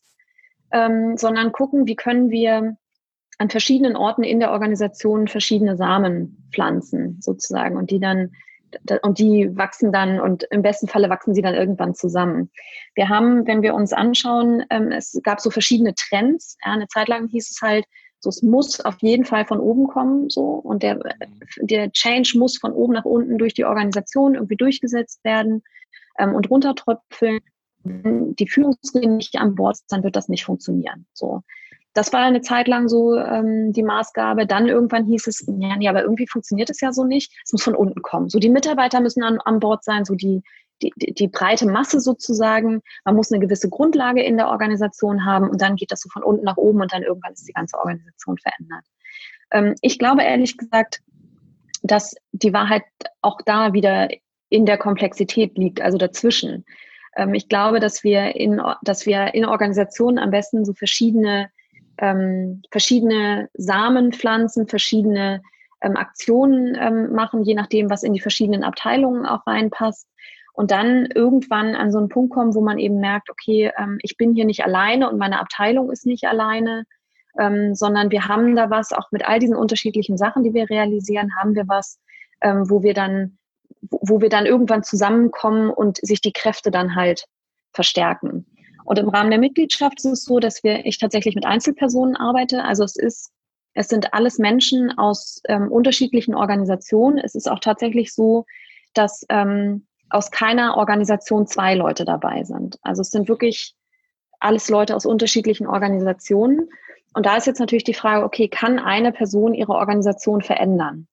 Speaker 3: ähm, sondern gucken, wie können wir an verschiedenen Orten in der Organisation verschiedene Samen pflanzen, sozusagen, und die dann und die wachsen dann und im besten Falle wachsen sie dann irgendwann zusammen. Wir haben, wenn wir uns anschauen, ähm, es gab so verschiedene Trends. Ja, eine Zeit lang hieß es halt, so es muss auf jeden Fall von oben kommen, so, und der, der Change muss von oben nach unten durch die Organisation irgendwie durchgesetzt werden ähm, und runtertröpfeln. Wenn die Führungsriege nicht an Bord ist, dann wird das nicht funktionieren. So. Das war eine Zeit lang so ähm, die Maßgabe. Dann irgendwann hieß es, ja, nee, aber irgendwie funktioniert es ja so nicht. Es muss von unten kommen. So die Mitarbeiter müssen an, an Bord sein, so die, die, die breite Masse sozusagen. Man muss eine gewisse Grundlage in der Organisation haben und dann geht das so von unten nach oben und dann irgendwann ist die ganze Organisation verändert. Ähm, ich glaube ehrlich gesagt, dass die Wahrheit auch da wieder in der Komplexität liegt, also dazwischen. Ähm, ich glaube, dass wir in, dass wir in Organisationen am besten so verschiedene Ähm, verschiedene Samen pflanzen, verschiedene ähm, Aktionen ähm, machen, je nachdem, was in die verschiedenen Abteilungen auch reinpasst. Und dann irgendwann an so einen Punkt kommen, wo man eben merkt, okay, ähm, ich bin hier nicht alleine und meine Abteilung ist nicht alleine, ähm, sondern wir haben da was, auch mit all diesen unterschiedlichen Sachen, die wir realisieren, haben wir was, ähm, wo wir dann, wo wir dann irgendwann zusammenkommen und sich die Kräfte dann halt verstärken. Und im Rahmen der Mitgliedschaft ist es so, dass wir, ich tatsächlich mit Einzelpersonen arbeite. Also es ist, es sind alles Menschen aus ähm, unterschiedlichen Organisationen. Es ist auch tatsächlich so, dass ähm, aus keiner Organisation zwei Leute dabei sind. Also es sind wirklich alles Leute aus unterschiedlichen Organisationen. Und da ist jetzt natürlich die Frage, okay, kann eine Person ihre Organisation verändern?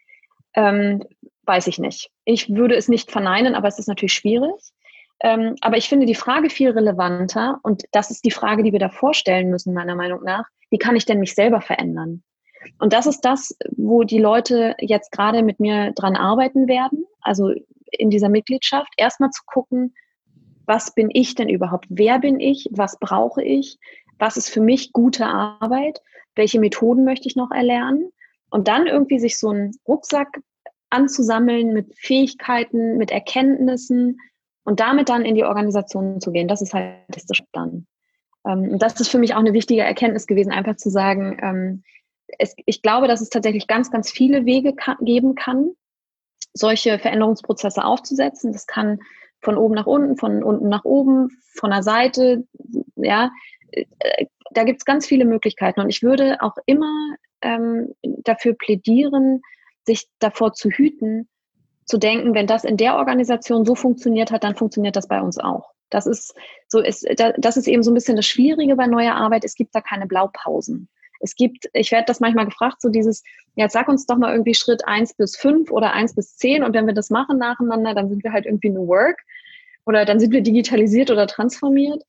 Speaker 3: Ähm, weiß ich nicht. Ich würde es nicht verneinen, aber es ist natürlich schwierig. Ähm, aber ich finde die Frage viel relevanter und das ist die Frage, die wir davor stellen müssen, meiner Meinung nach. Wie kann ich denn mich selber verändern? Und das ist das, wo die Leute jetzt gerade mit mir dran arbeiten werden, also in dieser Mitgliedschaft, erstmal zu gucken, was bin ich denn überhaupt? Wer bin ich? Was brauche ich? Was ist für mich gute Arbeit? Welche Methoden möchte ich noch erlernen? Und dann irgendwie sich so einen Rucksack anzusammeln mit Fähigkeiten, mit Erkenntnissen, und damit dann in die Organisation zu gehen, das ist halt der Schritt dann. Ähm, und das ist für mich auch eine wichtige Erkenntnis gewesen, einfach zu sagen, ähm, es, ich glaube, dass es tatsächlich ganz, ganz viele Wege ka- geben kann, solche Veränderungsprozesse aufzusetzen. Das kann von oben nach unten, von unten nach oben, von der Seite, ja, äh, da gibt es ganz viele Möglichkeiten. Und ich würde auch immer ähm, dafür plädieren, sich davor zu hüten, zu denken, wenn das in der Organisation so funktioniert hat, dann funktioniert das bei uns auch. Das ist so, ist, das ist eben so ein bisschen das Schwierige bei neuer Arbeit. Es gibt da keine Blaupausen. Es gibt, ich werde das manchmal gefragt, so dieses, ja, jetzt sag uns doch mal irgendwie Schritt eins bis fünf oder eins bis zehn und wenn wir das machen nacheinander, dann sind wir halt irgendwie New Work oder dann sind wir digitalisiert oder transformiert.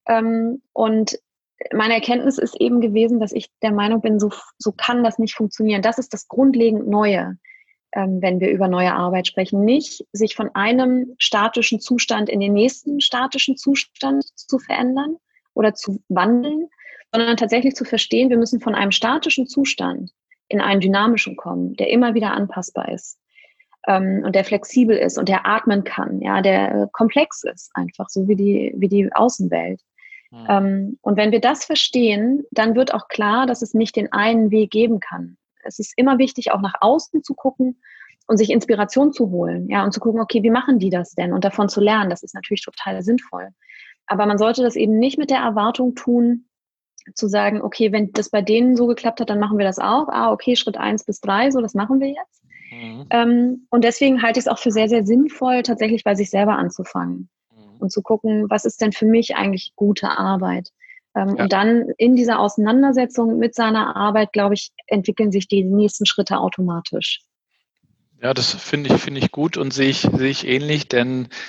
Speaker 3: Und meine Erkenntnis ist eben gewesen, dass ich der Meinung bin, so, so kann das nicht funktionieren. Das ist das grundlegend Neue. Ähm, wenn wir über neue Arbeit sprechen, nicht sich von einem statischen Zustand in den nächsten statischen Zustand zu verändern oder zu wandeln, sondern tatsächlich zu verstehen, wir müssen von einem statischen Zustand in einen dynamischen kommen, der immer wieder anpassbar ist ähm, und der flexibel ist und der atmen kann, ja, der äh, komplex ist, einfach so wie die, wie die Außenwelt. Mhm. Ähm, und wenn wir das verstehen, dann wird auch klar, dass es nicht den einen Weg geben kann. Es ist immer wichtig, auch nach außen zu gucken und sich Inspiration zu holen, ja, und zu gucken, okay, wie machen die das denn? Und davon zu lernen, das ist natürlich total sinnvoll. Aber man sollte das eben nicht mit der Erwartung tun, zu sagen, okay, wenn das bei denen so geklappt hat, dann machen wir das auch. Ah, okay, Schritt eins bis drei, so, das machen wir jetzt. Mhm. Ähm, und deswegen halte ich es auch für sehr, sehr sinnvoll, tatsächlich bei sich selber anzufangen mhm. und zu gucken, was ist denn für mich eigentlich gute Arbeit? Ähm, ja. Und dann in dieser Auseinandersetzung mit seiner Arbeit, glaube ich, entwickeln sich die nächsten Schritte automatisch.
Speaker 2: Ja, das finde ich, finde ich gut und sehe ich, sehe ich ähnlich, denn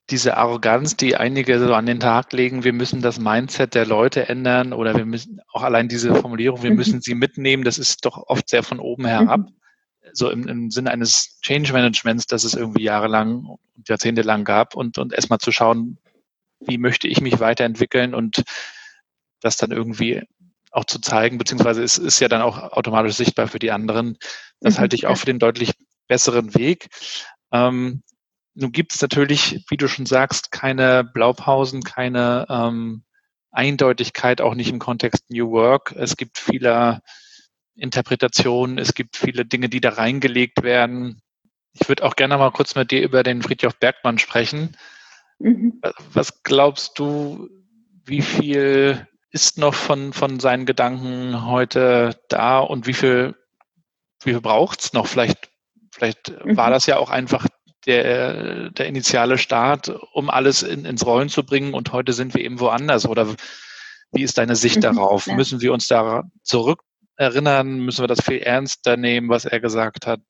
Speaker 2: diese Arroganz, die einige so an den Tag legen, wir müssen das Mindset der Leute ändern oder wir müssen auch allein diese Formulierung, wir
Speaker 3: Mhm.
Speaker 2: müssen sie mitnehmen, das ist doch oft sehr von oben herab.
Speaker 3: Mhm.
Speaker 2: So im, im Sinne eines Change Managements, das es irgendwie jahrelang und jahrzehntelang gab und, und erstmal zu schauen, wie möchte ich mich weiterentwickeln und das dann irgendwie auch zu zeigen, beziehungsweise es ist ja dann auch automatisch sichtbar für die anderen. Das
Speaker 3: Mhm.
Speaker 2: halte ich auch
Speaker 3: Ja.
Speaker 2: für den deutlich besseren Weg. Ähm, nun gibt es natürlich, wie du schon sagst, keine Blaupausen, keine ähm, Eindeutigkeit, auch nicht im Kontext New Work. Es gibt viele Interpretationen, es gibt viele Dinge, die da reingelegt werden. Ich würde auch gerne mal kurz mit dir über den Frithjof Bergmann sprechen.
Speaker 3: Mhm.
Speaker 2: Was glaubst du, wie viel ist noch von, von seinen Gedanken heute da und wie viel, wie viel braucht es noch? Vielleicht, vielleicht war
Speaker 3: Mhm.
Speaker 2: das ja auch einfach der, der initiale Start, um alles in, ins Rollen zu bringen und heute sind wir eben woanders. Oder wie ist deine Sicht
Speaker 3: Mhm.
Speaker 2: darauf?
Speaker 3: Ja.
Speaker 2: Müssen wir uns da zurück erinnern? Müssen wir das viel ernster nehmen, was er gesagt hat?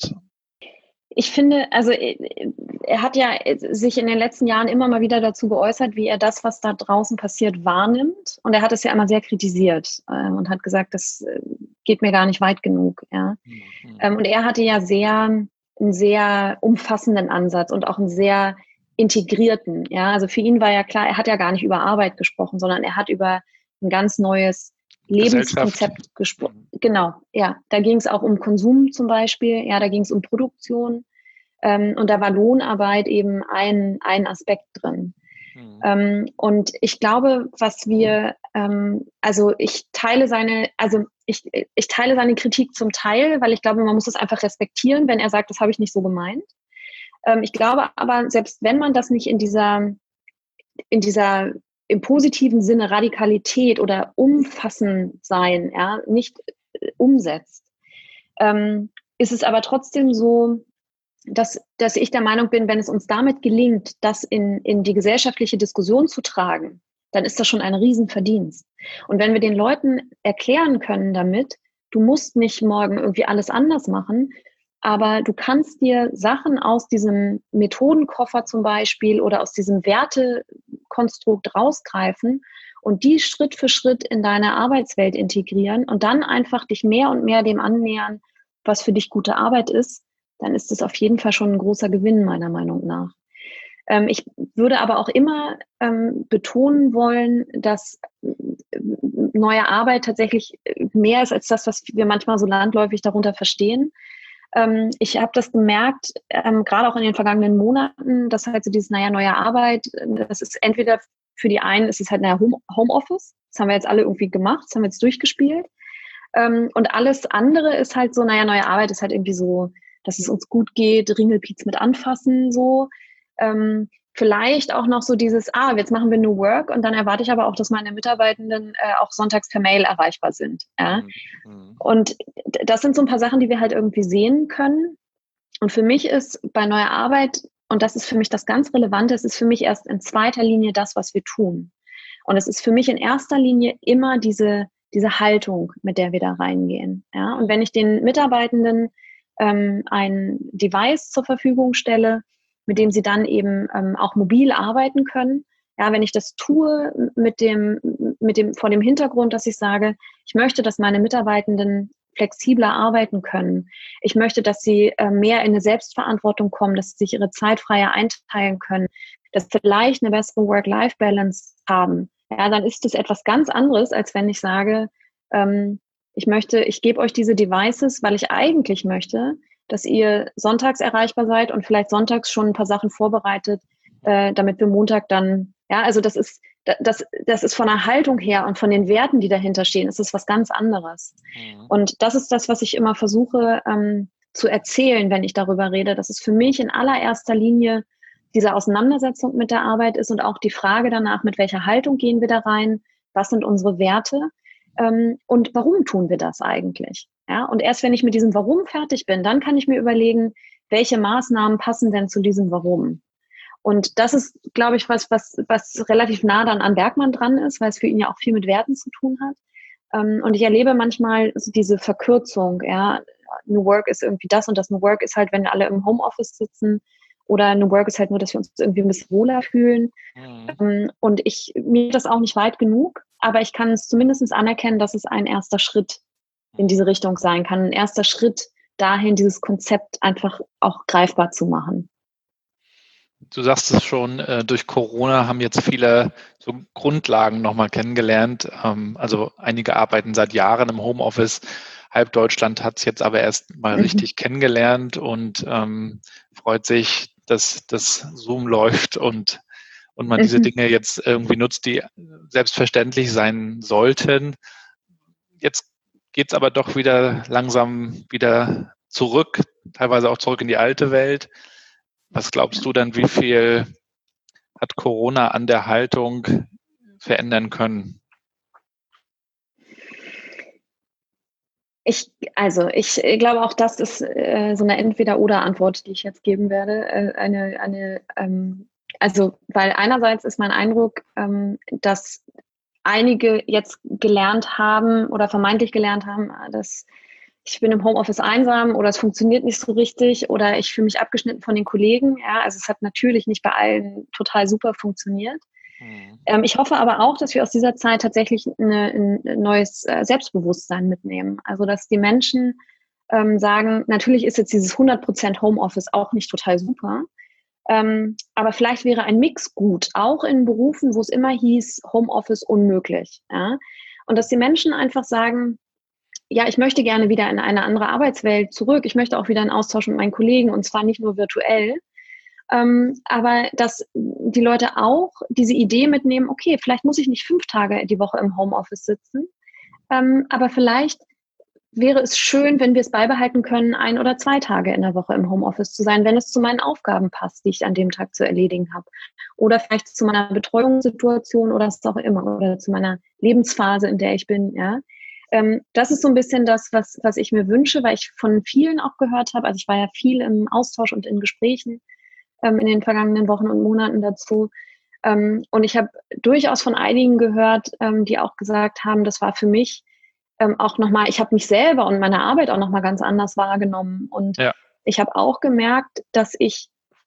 Speaker 3: Ich finde, also er hat ja sich in den letzten Jahren immer mal wieder dazu geäußert, wie er das, was da draußen passiert, wahrnimmt. Und er hat es ja immer sehr kritisiert ähm, und hat gesagt, das geht mir gar nicht weit genug. Ja. Mhm. Ähm, und er hatte ja sehr einen sehr umfassenden Ansatz und auch einen sehr integrierten. Ja. Also für ihn war ja klar, er hat ja gar nicht über Arbeit gesprochen, sondern er hat über ein ganz neues Lebenskonzept gesprochen. Genau, ja. Da ging es auch um Konsum zum Beispiel, ja, da ging es um Produktion ähm, und da war Lohnarbeit eben ein, ein Aspekt drin. Mhm. Ähm, und ich glaube, was wir, ähm, also ich teile seine, also ich, ich teile seine Kritik zum Teil, weil ich glaube, man muss es einfach respektieren, wenn er sagt, das habe ich nicht so gemeint. Ähm, ich glaube aber, selbst wenn man das nicht in dieser, in dieser im positiven Sinne Radikalität oder umfassend sein, ja, nicht äh, umsetzt, ähm, ist es aber trotzdem so, dass, dass ich der Meinung bin, wenn es uns damit gelingt, das in, in die gesellschaftliche Diskussion zu tragen, dann ist das schon ein Riesenverdienst. Und wenn wir den Leuten erklären können damit, du musst nicht morgen irgendwie alles anders machen, aber du kannst dir Sachen aus diesem Methodenkoffer zum Beispiel oder aus diesem Wertekonstrukt rausgreifen und die Schritt für Schritt in deine Arbeitswelt integrieren und dann einfach dich mehr und mehr dem annähern, was für dich gute Arbeit ist, dann ist es auf jeden Fall schon ein großer Gewinn, meiner Meinung nach. Ähm, ich würde aber auch immer ähm, betonen wollen, dass neue Arbeit tatsächlich mehr ist als das, was wir manchmal so landläufig darunter verstehen. Ähm, ich habe das gemerkt, ähm, gerade auch in den vergangenen Monaten, dass halt so dieses, naja, neue Arbeit, das ist entweder für die einen ist es halt, naja, Home, Homeoffice, das haben wir jetzt alle irgendwie gemacht, das haben wir jetzt durchgespielt. Ähm, und alles andere ist halt so, naja, neue Arbeit ist halt irgendwie so, dass es uns gut geht, Ringelpiez mit anfassen, so. Ähm, vielleicht auch noch so dieses, ah, jetzt machen wir New Work und dann erwarte ich aber auch, dass meine Mitarbeitenden äh, auch sonntags per Mail erreichbar sind. Ja? Mhm. Und das sind so ein paar Sachen, die wir halt irgendwie sehen können. Und für mich ist bei neuer Arbeit, und das ist für mich das ganz Relevante, es ist für mich erst in zweiter Linie das, was wir tun. Und es ist für mich in erster Linie immer diese, diese Haltung, mit der wir da reingehen. Ja? Und wenn ich den Mitarbeitenden ähm, ein Device zur Verfügung stelle, mit dem sie dann eben ähm, auch mobil arbeiten können, ja, wenn ich das tue mit dem, mit dem, vor dem Hintergrund, dass ich sage, ich möchte, dass meine Mitarbeitenden flexibler arbeiten können. Ich möchte, dass sie äh, mehr in eine Selbstverantwortung kommen, dass sie sich ihre Zeit freier einteilen können, dass sie vielleicht eine bessere Work-Life-Balance haben. Ja, dann ist das etwas ganz anderes, als wenn ich sage, ähm, ich möchte, ich gebe euch diese Devices, weil ich eigentlich möchte, dass ihr sonntags erreichbar seid und vielleicht sonntags schon ein paar Sachen vorbereitet, äh, damit wir Montag dann, ja, also das ist, das, das ist von der Haltung her und von den Werten, die dahinter stehen, ist es was ganz anderes. Mhm. Und das ist das, was ich immer versuche ähm, zu erzählen, wenn ich darüber rede, dass es für mich in allererster Linie diese Auseinandersetzung mit der Arbeit ist und auch die Frage danach, mit welcher Haltung gehen wir da rein, was sind unsere Werte ähm, und warum tun wir das eigentlich? Ja? Und erst wenn ich mit diesem Warum fertig bin, dann kann ich mir überlegen, welche Maßnahmen passen denn zu diesem Warum. Und das ist, glaube ich, was, was, was relativ nah dann an Bergmann dran ist, weil es für ihn ja auch viel mit Werten zu tun hat. Ähm, und ich erlebe manchmal so diese Verkürzung, ja, New Work ist irgendwie das und das New Work ist halt, wenn alle im Homeoffice sitzen oder New Work ist halt nur, dass wir uns irgendwie ein bisschen wohler fühlen.
Speaker 2: Mhm.
Speaker 3: Ähm, und ich, mir ist das auch nicht weit genug, aber ich kann es zumindest anerkennen, dass es ein erster Schritt in diese Richtung sein kann. Ein erster Schritt dahin, dieses Konzept einfach auch greifbar zu machen.
Speaker 2: Du sagst es schon, äh, durch Corona haben jetzt viele so Grundlagen nochmal kennengelernt. Ähm, also einige arbeiten seit Jahren im Homeoffice. Halb Deutschland hat es jetzt aber erst mal
Speaker 3: Mhm.
Speaker 2: richtig kennengelernt und ähm, freut sich, dass das Zoom läuft und, und man diese
Speaker 3: Mhm.
Speaker 2: Dinge jetzt irgendwie nutzt, die selbstverständlich sein sollten. Jetzt geht es aber doch wieder langsam wieder zurück, teilweise auch zurück in die alte Welt. Was glaubst du dann, wie viel hat Corona an der Haltung verändern können?
Speaker 3: Ich, also ich glaube auch, das ist äh, so eine Entweder-oder-Antwort, die ich jetzt geben werde. Äh, eine, eine, ähm, also, weil einerseits ist mein Eindruck, ähm, dass einige jetzt gelernt haben oder vermeintlich gelernt haben, dass ich bin im Homeoffice einsam oder es funktioniert nicht so richtig oder ich fühle mich abgeschnitten von den Kollegen. Ja, also es hat natürlich nicht bei allen total super funktioniert.
Speaker 2: Mhm.
Speaker 3: Ähm, ich hoffe aber auch, dass wir aus dieser Zeit tatsächlich eine, ein neues äh, Selbstbewusstsein mitnehmen. Also, dass die Menschen ähm, sagen, natürlich ist jetzt dieses hundert Prozent Homeoffice auch nicht total super, ähm, aber vielleicht wäre ein Mix gut, auch in Berufen, wo es immer hieß, Homeoffice unmöglich. Ja? Und dass die Menschen einfach sagen, ja, ich möchte gerne wieder in eine andere Arbeitswelt zurück. Ich möchte auch wieder einen Austausch mit meinen Kollegen und zwar nicht nur virtuell, ähm, aber dass die Leute auch diese Idee mitnehmen, okay, vielleicht muss ich nicht fünf Tage die Woche im Homeoffice sitzen, ähm, aber vielleicht wäre es schön, wenn wir es beibehalten können, ein oder zwei Tage in der Woche im Homeoffice zu sein, wenn es zu meinen Aufgaben passt, die ich an dem Tag zu erledigen habe. Oder vielleicht zu meiner Betreuungssituation oder was auch immer, oder zu meiner Lebensphase, in der ich bin, ja. Ähm, das ist so ein bisschen das, was, was ich mir wünsche, weil ich von vielen auch gehört habe. Also ich war ja viel im Austausch und in Gesprächen ähm, in den vergangenen Wochen und Monaten dazu. Ähm, und ich habe durchaus von einigen gehört, ähm, die auch gesagt haben, das war für mich ähm, auch nochmal, ich habe mich selber und meine Arbeit auch nochmal ganz anders wahrgenommen. Und
Speaker 2: Ja.
Speaker 3: ich habe auch gemerkt, dass ich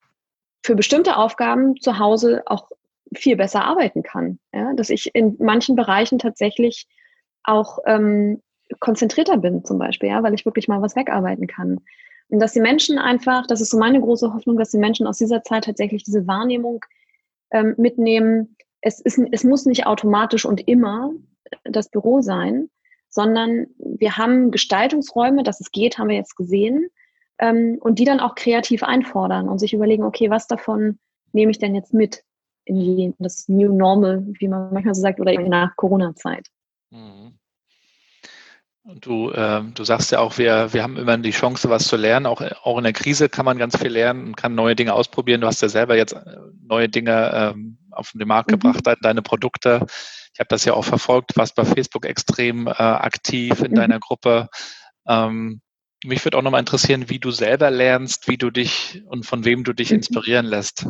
Speaker 3: für bestimmte Aufgaben zu Hause auch viel besser arbeiten kann. Ja? Dass ich in manchen Bereichen tatsächlich auch ähm, konzentrierter bin zum Beispiel, ja? Weil ich wirklich mal was wegarbeiten kann. Und dass die Menschen einfach, das ist so meine große Hoffnung, dass die Menschen aus dieser Zeit tatsächlich diese Wahrnehmung ähm, mitnehmen. Es, ist, es muss nicht automatisch und immer das Büro sein, sondern wir haben Gestaltungsräume, dass es geht, haben wir jetzt gesehen, ähm, und die dann auch kreativ einfordern und sich überlegen, okay, was davon nehme ich denn jetzt mit in die, das New Normal, wie man manchmal so sagt, oder eben nach Corona-Zeit.
Speaker 2: Mhm. Und du, äh, du sagst ja auch, wir, wir haben immer die Chance, was zu lernen. Auch, auch in der Krise kann man ganz viel lernen und kann neue Dinge ausprobieren. Du hast ja selber jetzt neue Dinge ähm, auf den Markt
Speaker 3: Mhm.
Speaker 2: gebracht, deine Produkte. Ich habe das ja auch verfolgt, warst bei Facebook extrem äh, aktiv in
Speaker 3: Mhm.
Speaker 2: deiner Gruppe. Ähm, mich würde auch nochmal interessieren, wie du selber lernst, wie du dich und von wem du dich
Speaker 3: Mhm.
Speaker 2: inspirieren lässt.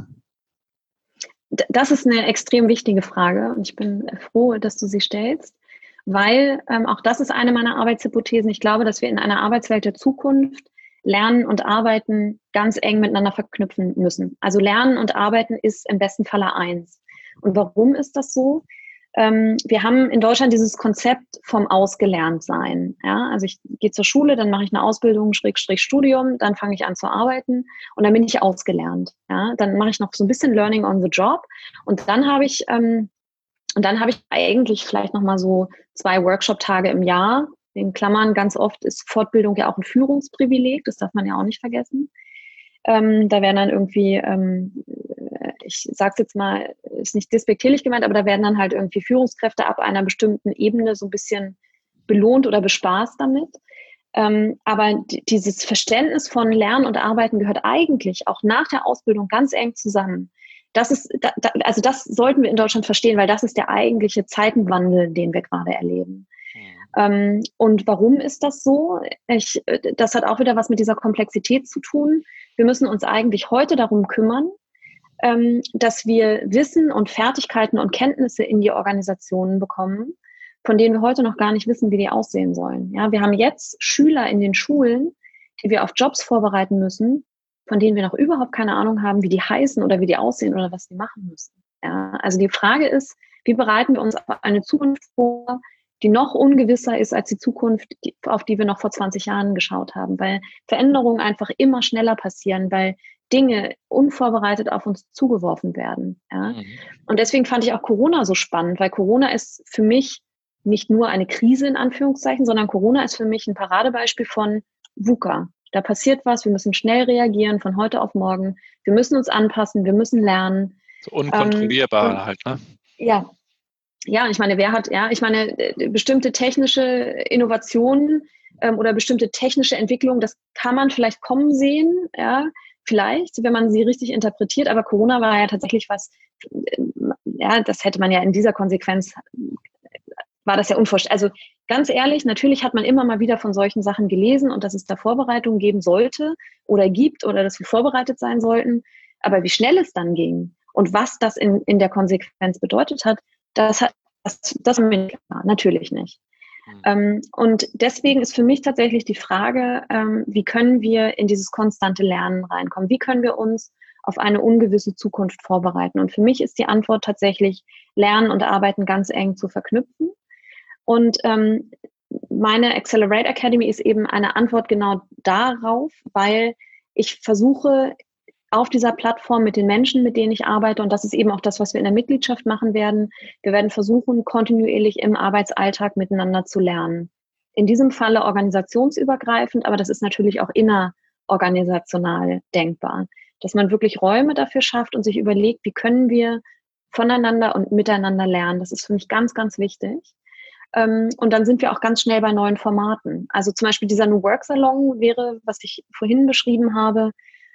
Speaker 3: Das ist eine extrem wichtige Frage und ich bin froh, dass du sie stellst, weil ähm, auch das ist eine meiner Arbeitshypothesen. Ich glaube, dass wir in einer Arbeitswelt der Zukunft Lernen und Arbeiten ganz eng miteinander verknüpfen müssen. Also Lernen und Arbeiten ist im besten Falle eins. Und warum ist das so? Ähm, wir haben in Deutschland dieses Konzept vom Ausgelerntsein. Ja? Also ich gehe zur Schule, dann mache ich eine Ausbildung, Schrägstrich Studium, dann fange ich an zu arbeiten und dann bin ich ausgelernt. Ja? Dann mache ich noch so ein bisschen Learning on the Job und dann habe ich ähm, und dann habe ich eigentlich vielleicht noch mal so zwei Workshop-Tage im Jahr. In Klammern ganz oft ist Fortbildung ja auch ein Führungsprivileg, das darf man ja auch nicht vergessen. Ähm, da werden dann irgendwie, ähm, ich sage es jetzt mal, ist nicht despektierlich gemeint, aber da werden dann halt irgendwie Führungskräfte ab einer bestimmten Ebene so ein bisschen belohnt oder bespaßt damit. Ähm, aber d- dieses Verständnis von Lernen und Arbeiten gehört eigentlich auch nach der Ausbildung ganz eng zusammen. Das ist, da, da, also das sollten wir in Deutschland verstehen, weil das ist der eigentliche Zeitenwandel, den wir gerade erleben. Ähm, und warum ist das so? Ich, das hat auch wieder was mit dieser Komplexität zu tun. Wir müssen uns eigentlich heute darum kümmern, ähm, dass wir Wissen und Fertigkeiten und Kenntnisse in die Organisationen bekommen, von denen wir heute noch gar nicht wissen, wie die aussehen sollen. Ja, wir haben jetzt Schüler in den Schulen, die wir auf Jobs vorbereiten müssen, von denen wir noch überhaupt keine Ahnung haben, wie die heißen oder wie die aussehen oder was die machen müssen. Ja, also die Frage ist, wie bereiten wir uns auf eine Zukunft vor, die noch ungewisser ist als die Zukunft, die, auf die wir noch vor zwanzig Jahren geschaut haben, weil Veränderungen einfach immer schneller passieren, weil Dinge unvorbereitet auf uns zugeworfen werden. Ja? Mhm. Und deswegen fand ich auch Corona so spannend, weil Corona ist für mich nicht nur eine Krise in Anführungszeichen, sondern Corona ist für mich ein Paradebeispiel von VUCA. Da passiert was, wir müssen schnell reagieren von heute auf morgen. Wir müssen uns anpassen, wir müssen lernen.
Speaker 2: So unkontrollierbar ähm, halt, ne?
Speaker 3: Ja. Ja, ich meine, wer hat, ja, ich meine, bestimmte technische Innovationen ähm, oder bestimmte technische Entwicklungen, das kann man vielleicht kommen sehen, ja, vielleicht, wenn man sie richtig interpretiert, aber Corona war ja tatsächlich was, ja, das hätte man ja in dieser Konsequenz, war das ja unvorstellbar. Also ganz ehrlich, natürlich hat man immer mal wieder von solchen Sachen gelesen und dass es da Vorbereitungen geben sollte oder gibt oder dass wir vorbereitet sein sollten, aber wie schnell es dann ging und was das in, in der Konsequenz bedeutet hat, das hat, das, das haben wir nicht klar, natürlich nicht. Mhm. Ähm, und deswegen ist für mich tatsächlich die Frage, ähm, wie können wir in dieses konstante Lernen reinkommen? Wie können wir uns auf eine ungewisse Zukunft vorbereiten? Und für mich ist die Antwort tatsächlich, Lernen und Arbeiten ganz eng zu verknüpfen. Und ähm, meine Accelerate Academy ist eben eine Antwort genau darauf, weil ich versuche, auf dieser Plattform mit den Menschen, mit denen ich arbeite, und das ist eben auch das, was wir in der Mitgliedschaft machen werden, wir werden versuchen, kontinuierlich im Arbeitsalltag miteinander zu lernen. In diesem Falle organisationsübergreifend, aber das ist natürlich auch innerorganisational denkbar, dass man wirklich Räume dafür schafft und sich überlegt, wie können wir voneinander und miteinander lernen. Das ist für mich ganz, ganz wichtig. Und dann sind wir auch ganz schnell bei neuen Formaten. Also zum Beispiel dieser New Work Salon wäre, was ich vorhin beschrieben habe,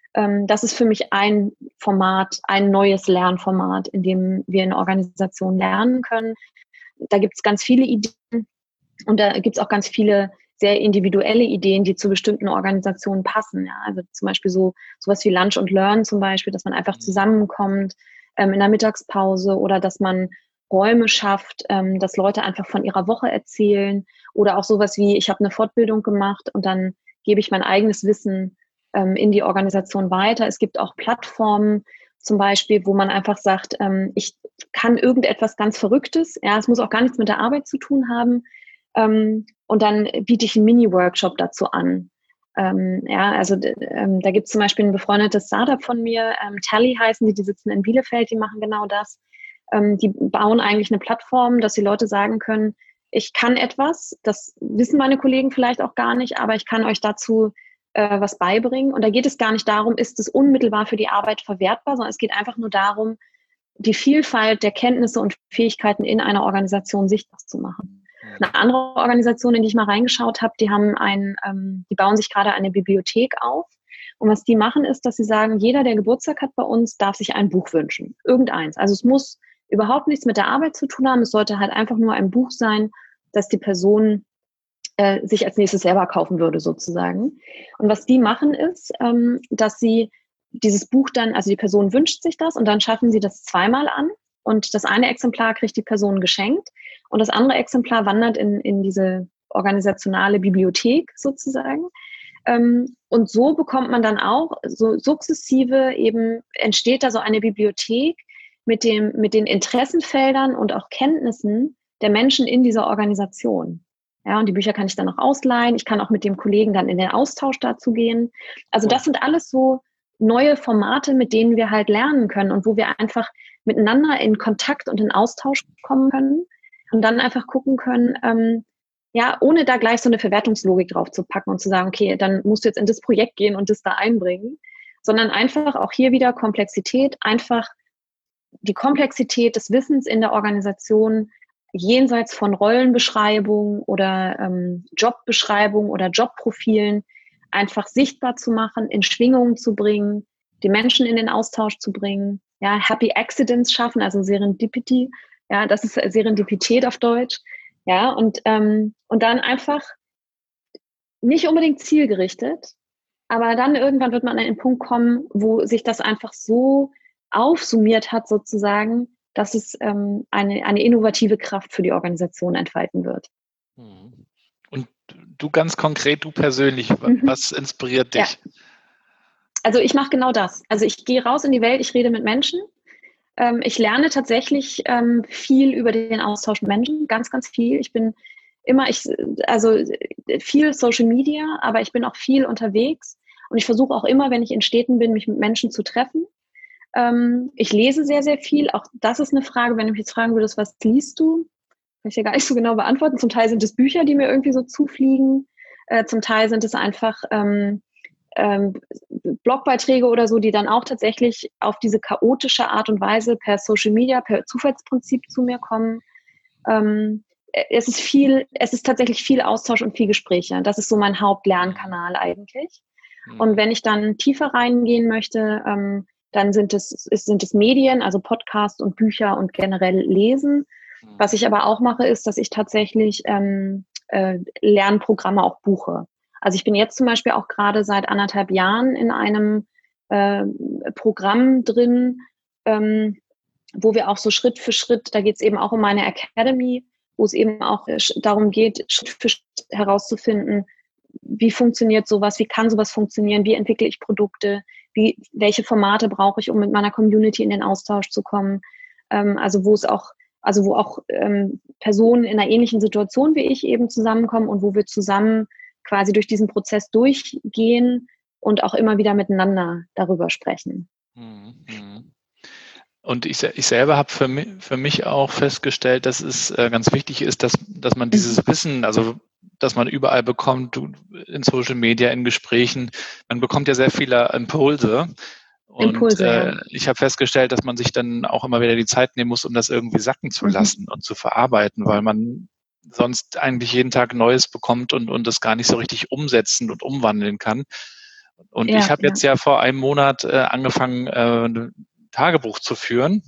Speaker 3: das ist für mich ein Format, ein neues Lernformat, in dem wir in Organisationen lernen können. Da gibt es ganz viele Ideen und da gibt es auch ganz viele sehr individuelle Ideen, die zu bestimmten Organisationen passen. Ja, also zum Beispiel so sowas wie Lunch and Learn zum Beispiel, dass man einfach zusammenkommt ähm, in der Mittagspause oder dass man Räume schafft, ähm, dass Leute einfach von ihrer Woche erzählen oder auch sowas wie, ich habe eine Fortbildung gemacht und dann gebe ich mein eigenes Wissen in die Organisation weiter. Es gibt auch Plattformen zum Beispiel, wo man einfach sagt, ähm, ich kann irgendetwas ganz Verrücktes, ja, es muss auch gar nichts mit der Arbeit zu tun haben, ähm, und dann biete ich einen Mini-Workshop dazu an. Ähm, ja, also ähm, da gibt es zum Beispiel ein befreundetes Startup von mir, ähm, Tally heißen die, die sitzen in Bielefeld, die machen genau das. Ähm, die bauen eigentlich eine Plattform, dass die Leute sagen können, ich kann etwas, das wissen meine Kollegen vielleicht auch gar nicht, aber ich kann euch dazu was beibringen. Und da geht es gar nicht darum, ist es unmittelbar für die Arbeit verwertbar, sondern es geht einfach nur darum, die Vielfalt der Kenntnisse und Fähigkeiten in einer Organisation sichtbar zu machen. Eine andere Organisation, in die ich mal reingeschaut habe, die haben ein, ähm, die bauen sich gerade eine Bibliothek auf. Und was die machen, ist, dass sie sagen, jeder, der Geburtstag hat bei uns, darf sich ein Buch wünschen. Irgendeins. Also es muss überhaupt nichts mit der Arbeit zu tun haben. Es sollte halt einfach nur ein Buch sein, das die Person sich als nächstes selber kaufen würde sozusagen. Und was die machen ist, ähm, dass sie dieses Buch dann, also die Person wünscht sich das und dann schaffen sie das zweimal an und das eine Exemplar kriegt die Person geschenkt und das andere Exemplar wandert in, in diese organisationale Bibliothek sozusagen. Ähm, und so bekommt man dann auch, so sukzessive eben entsteht da so eine Bibliothek mit dem, mit den Interessenfeldern und auch Kenntnissen der Menschen in dieser Organisation. Ja, und die Bücher kann ich dann auch ausleihen. Ich kann auch mit dem Kollegen dann in den Austausch dazu gehen. Also das sind alles so neue Formate, mit denen wir halt lernen können und wo wir einfach miteinander in Kontakt und in Austausch kommen können und dann einfach gucken können, ähm, ja, ohne da gleich so eine Verwertungslogik drauf zu packen und zu sagen, okay, dann musst du jetzt in das Projekt gehen und das da einbringen, sondern einfach auch hier wieder Komplexität, einfach die Komplexität des Wissens in der Organisation jenseits von Rollenbeschreibung oder ähm, Jobbeschreibung oder Jobprofilen einfach sichtbar zu machen, in Schwingungen zu bringen, die Menschen in den Austausch zu bringen, ja, Happy Accidents schaffen, also Serendipity, ja, das ist Serendipität auf Deutsch, ja, und ähm, und dann einfach nicht unbedingt zielgerichtet, aber dann irgendwann wird man an einen Punkt kommen, wo sich das einfach so aufsummiert hat sozusagen, dass es ähm, eine, eine innovative Kraft für die Organisation entfalten wird.
Speaker 2: Und du ganz konkret, du persönlich, mhm. was inspiriert dich?
Speaker 3: Ja. also ich mache genau das. Also ich gehe raus in die Welt, ich rede mit Menschen. Ähm, ich lerne tatsächlich ähm, viel über den Austausch mit Menschen, ganz, ganz viel. Ich bin immer, ich, also viel Social Media, aber ich bin auch viel unterwegs und ich versuche auch immer, wenn ich in Städten bin, mich mit Menschen zu treffen. Ähm, ich lese sehr, sehr viel. Auch das ist eine Frage, wenn du mich jetzt fragen würdest, was liest du? Kann ich ja gar nicht so genau beantworten. Zum Teil sind es Bücher, die mir irgendwie so zufliegen. Äh, zum Teil sind es einfach ähm, ähm, Blogbeiträge oder so, die dann auch tatsächlich auf diese chaotische Art und Weise per Social Media, per Zufallsprinzip zu mir kommen. Ähm, es ist viel, es ist tatsächlich viel Austausch und viel Gespräche. Das ist so mein Hauptlernkanal eigentlich.
Speaker 2: Mhm.
Speaker 3: Und wenn ich dann tiefer reingehen möchte, ähm, dann sind es, sind es Medien, also Podcasts und Bücher und generell Lesen. Was ich aber auch mache, ist, dass ich tatsächlich ähm, äh, Lernprogramme auch buche. Also ich bin jetzt zum Beispiel auch gerade seit anderthalb Jahren in einem äh, Programm drin, ähm, wo wir auch so Schritt für Schritt, da geht es eben auch um meine Academy, wo es eben auch darum geht, Schritt für Schritt herauszufinden, wie funktioniert sowas, wie kann sowas funktionieren, wie entwickle ich Produkte, wie, welche Formate brauche ich, um mit meiner Community in den Austausch zu kommen. Ähm, also wo es auch, also wo auch ähm, Personen in einer ähnlichen Situation wie ich eben zusammenkommen und wo wir zusammen quasi durch diesen Prozess durchgehen und auch immer wieder miteinander darüber sprechen.
Speaker 2: Mhm. Und ich, ich selber habe für mich, für mich auch festgestellt, dass es äh, ganz wichtig ist, dass, dass man dieses Wissen, also dass man überall bekommt, du, in Social Media, in Gesprächen, man bekommt ja sehr viele Impulse. Und
Speaker 3: Impulse,
Speaker 2: äh,
Speaker 3: ja.
Speaker 2: ich habe festgestellt, dass man sich dann auch immer wieder die Zeit nehmen muss, um das irgendwie sacken zu lassen
Speaker 3: Mhm.
Speaker 2: und zu verarbeiten, weil man sonst eigentlich jeden Tag Neues bekommt und, und das gar nicht so richtig umsetzen und umwandeln kann. Und ich
Speaker 3: Ja,
Speaker 2: habe
Speaker 3: ja.
Speaker 2: jetzt ja vor einem Monat äh, angefangen, äh, ein Tagebuch zu führen.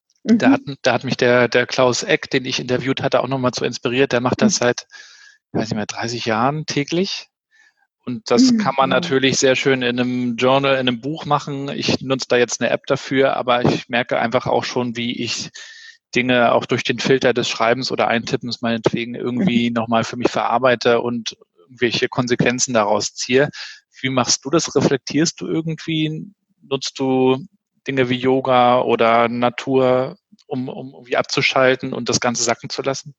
Speaker 2: Da hat,
Speaker 3: Mhm.
Speaker 2: da hat mich der, der Klaus Eck, den ich interviewt hatte, auch nochmal so inspiriert. Der macht das seit, ich weiß nicht mehr, dreißig Jahren täglich. Und das kann
Speaker 3: Mhm.
Speaker 2: man
Speaker 3: Wow.
Speaker 2: natürlich sehr schön in einem Journal, in einem Buch machen. Ich nutze da jetzt eine App dafür, aber ich merke einfach auch schon, wie ich Dinge auch durch den Filter des Schreibens oder Eintippens meinetwegen irgendwie
Speaker 3: Mhm.
Speaker 2: nochmal für mich verarbeite und irgendwelche Konsequenzen daraus ziehe. Wie machst du das? Reflektierst du irgendwie? Nutzt du Dinge wie Yoga oder Natur, um, um irgendwie abzuschalten und das Ganze sacken zu lassen?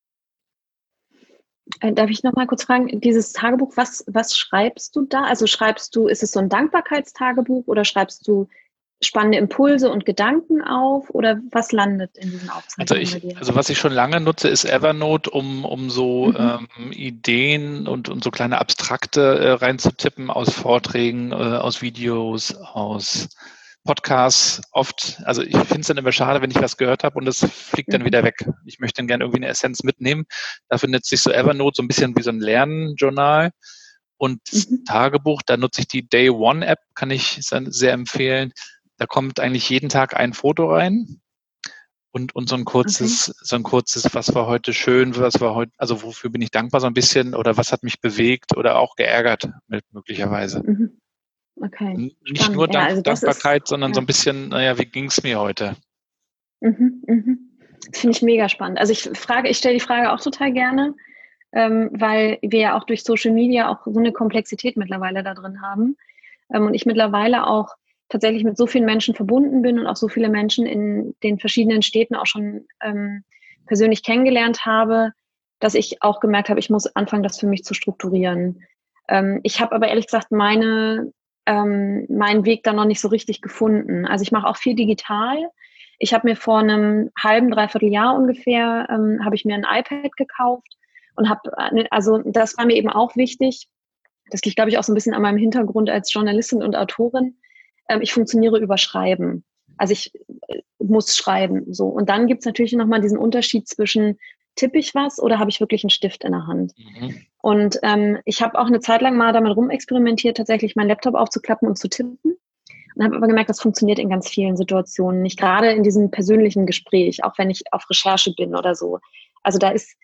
Speaker 3: Äh, darf ich noch mal kurz fragen, dieses Tagebuch, was, was schreibst du da? Also schreibst du, ist es so ein Dankbarkeitstagebuch oder schreibst du spannende Impulse und Gedanken auf oder was landet in diesen
Speaker 2: Also
Speaker 3: Aufzeichnungen bei
Speaker 2: ich,
Speaker 3: dir?
Speaker 2: also was ich schon lange nutze, ist Evernote, um, um so
Speaker 3: Mhm.
Speaker 2: ähm, Ideen und, und so kleine Abstrakte äh, reinzutippen aus Vorträgen, äh, aus Videos, aus Podcasts. Oft, also ich finde es dann immer schade, wenn ich was gehört habe und es fliegt dann
Speaker 3: Mhm.
Speaker 2: wieder weg. Ich möchte dann gerne irgendwie eine Essenz mitnehmen. Dafür nutze ich so Evernote so ein bisschen wie so ein Lernjournal. Und das
Speaker 3: Mhm.
Speaker 2: Tagebuch, da nutze ich die Day One App, kann ich sehr empfehlen. Da kommt eigentlich jeden Tag ein Foto rein. Und, und so ein
Speaker 3: Okay.
Speaker 2: kurzes, so ein kurzes, was war heute schön, was war heute, also wofür bin ich dankbar so ein bisschen oder was hat mich bewegt oder auch geärgert mit möglicherweise.
Speaker 3: Mhm. Okay.
Speaker 2: Und nicht
Speaker 3: Spannend.
Speaker 2: nur
Speaker 3: Ja,
Speaker 2: Dank,
Speaker 3: also das ist,
Speaker 2: Dankbarkeit, sondern so ein
Speaker 3: ja.
Speaker 2: bisschen, naja, wie ging's mir heute?
Speaker 3: Mhm. Mhm. Finde ich mega spannend. Also ich frage, ich stelle die Frage auch total gerne, ähm, weil wir ja auch durch Social Media auch so eine Komplexität mittlerweile da drin haben. Ähm, und ich mittlerweile auch tatsächlich mit so vielen Menschen verbunden bin und auch so viele Menschen in den verschiedenen Städten auch schon ähm, persönlich kennengelernt habe, dass ich auch gemerkt habe, ich muss anfangen, das für mich zu strukturieren. Ähm, ich habe aber ehrlich gesagt meine, ähm, meinen Weg da noch nicht so richtig gefunden. Also ich mache auch viel digital. Ich habe mir vor einem halben, dreiviertel Jahr ungefähr, ähm, habe ich mir ein iPad gekauft und habe, also das war mir eben auch wichtig. Das liegt, glaube ich, auch so ein bisschen an meinem Hintergrund als Journalistin und Autorin. Ähm, ich funktioniere über Schreiben. Also ich äh, muss schreiben. So. Und dann gibt es natürlich nochmal diesen Unterschied zwischen, tippe ich was oder habe ich wirklich einen Stift in der Hand?
Speaker 2: Mhm.
Speaker 3: Und ähm, ich habe auch eine Zeit lang mal damit rumexperimentiert, tatsächlich meinen Laptop aufzuklappen und zu tippen. Und habe aber gemerkt, das funktioniert in ganz vielen Situationen. Nicht gerade in diesem persönlichen Gespräch, auch wenn ich auf Recherche bin oder so. Also da ist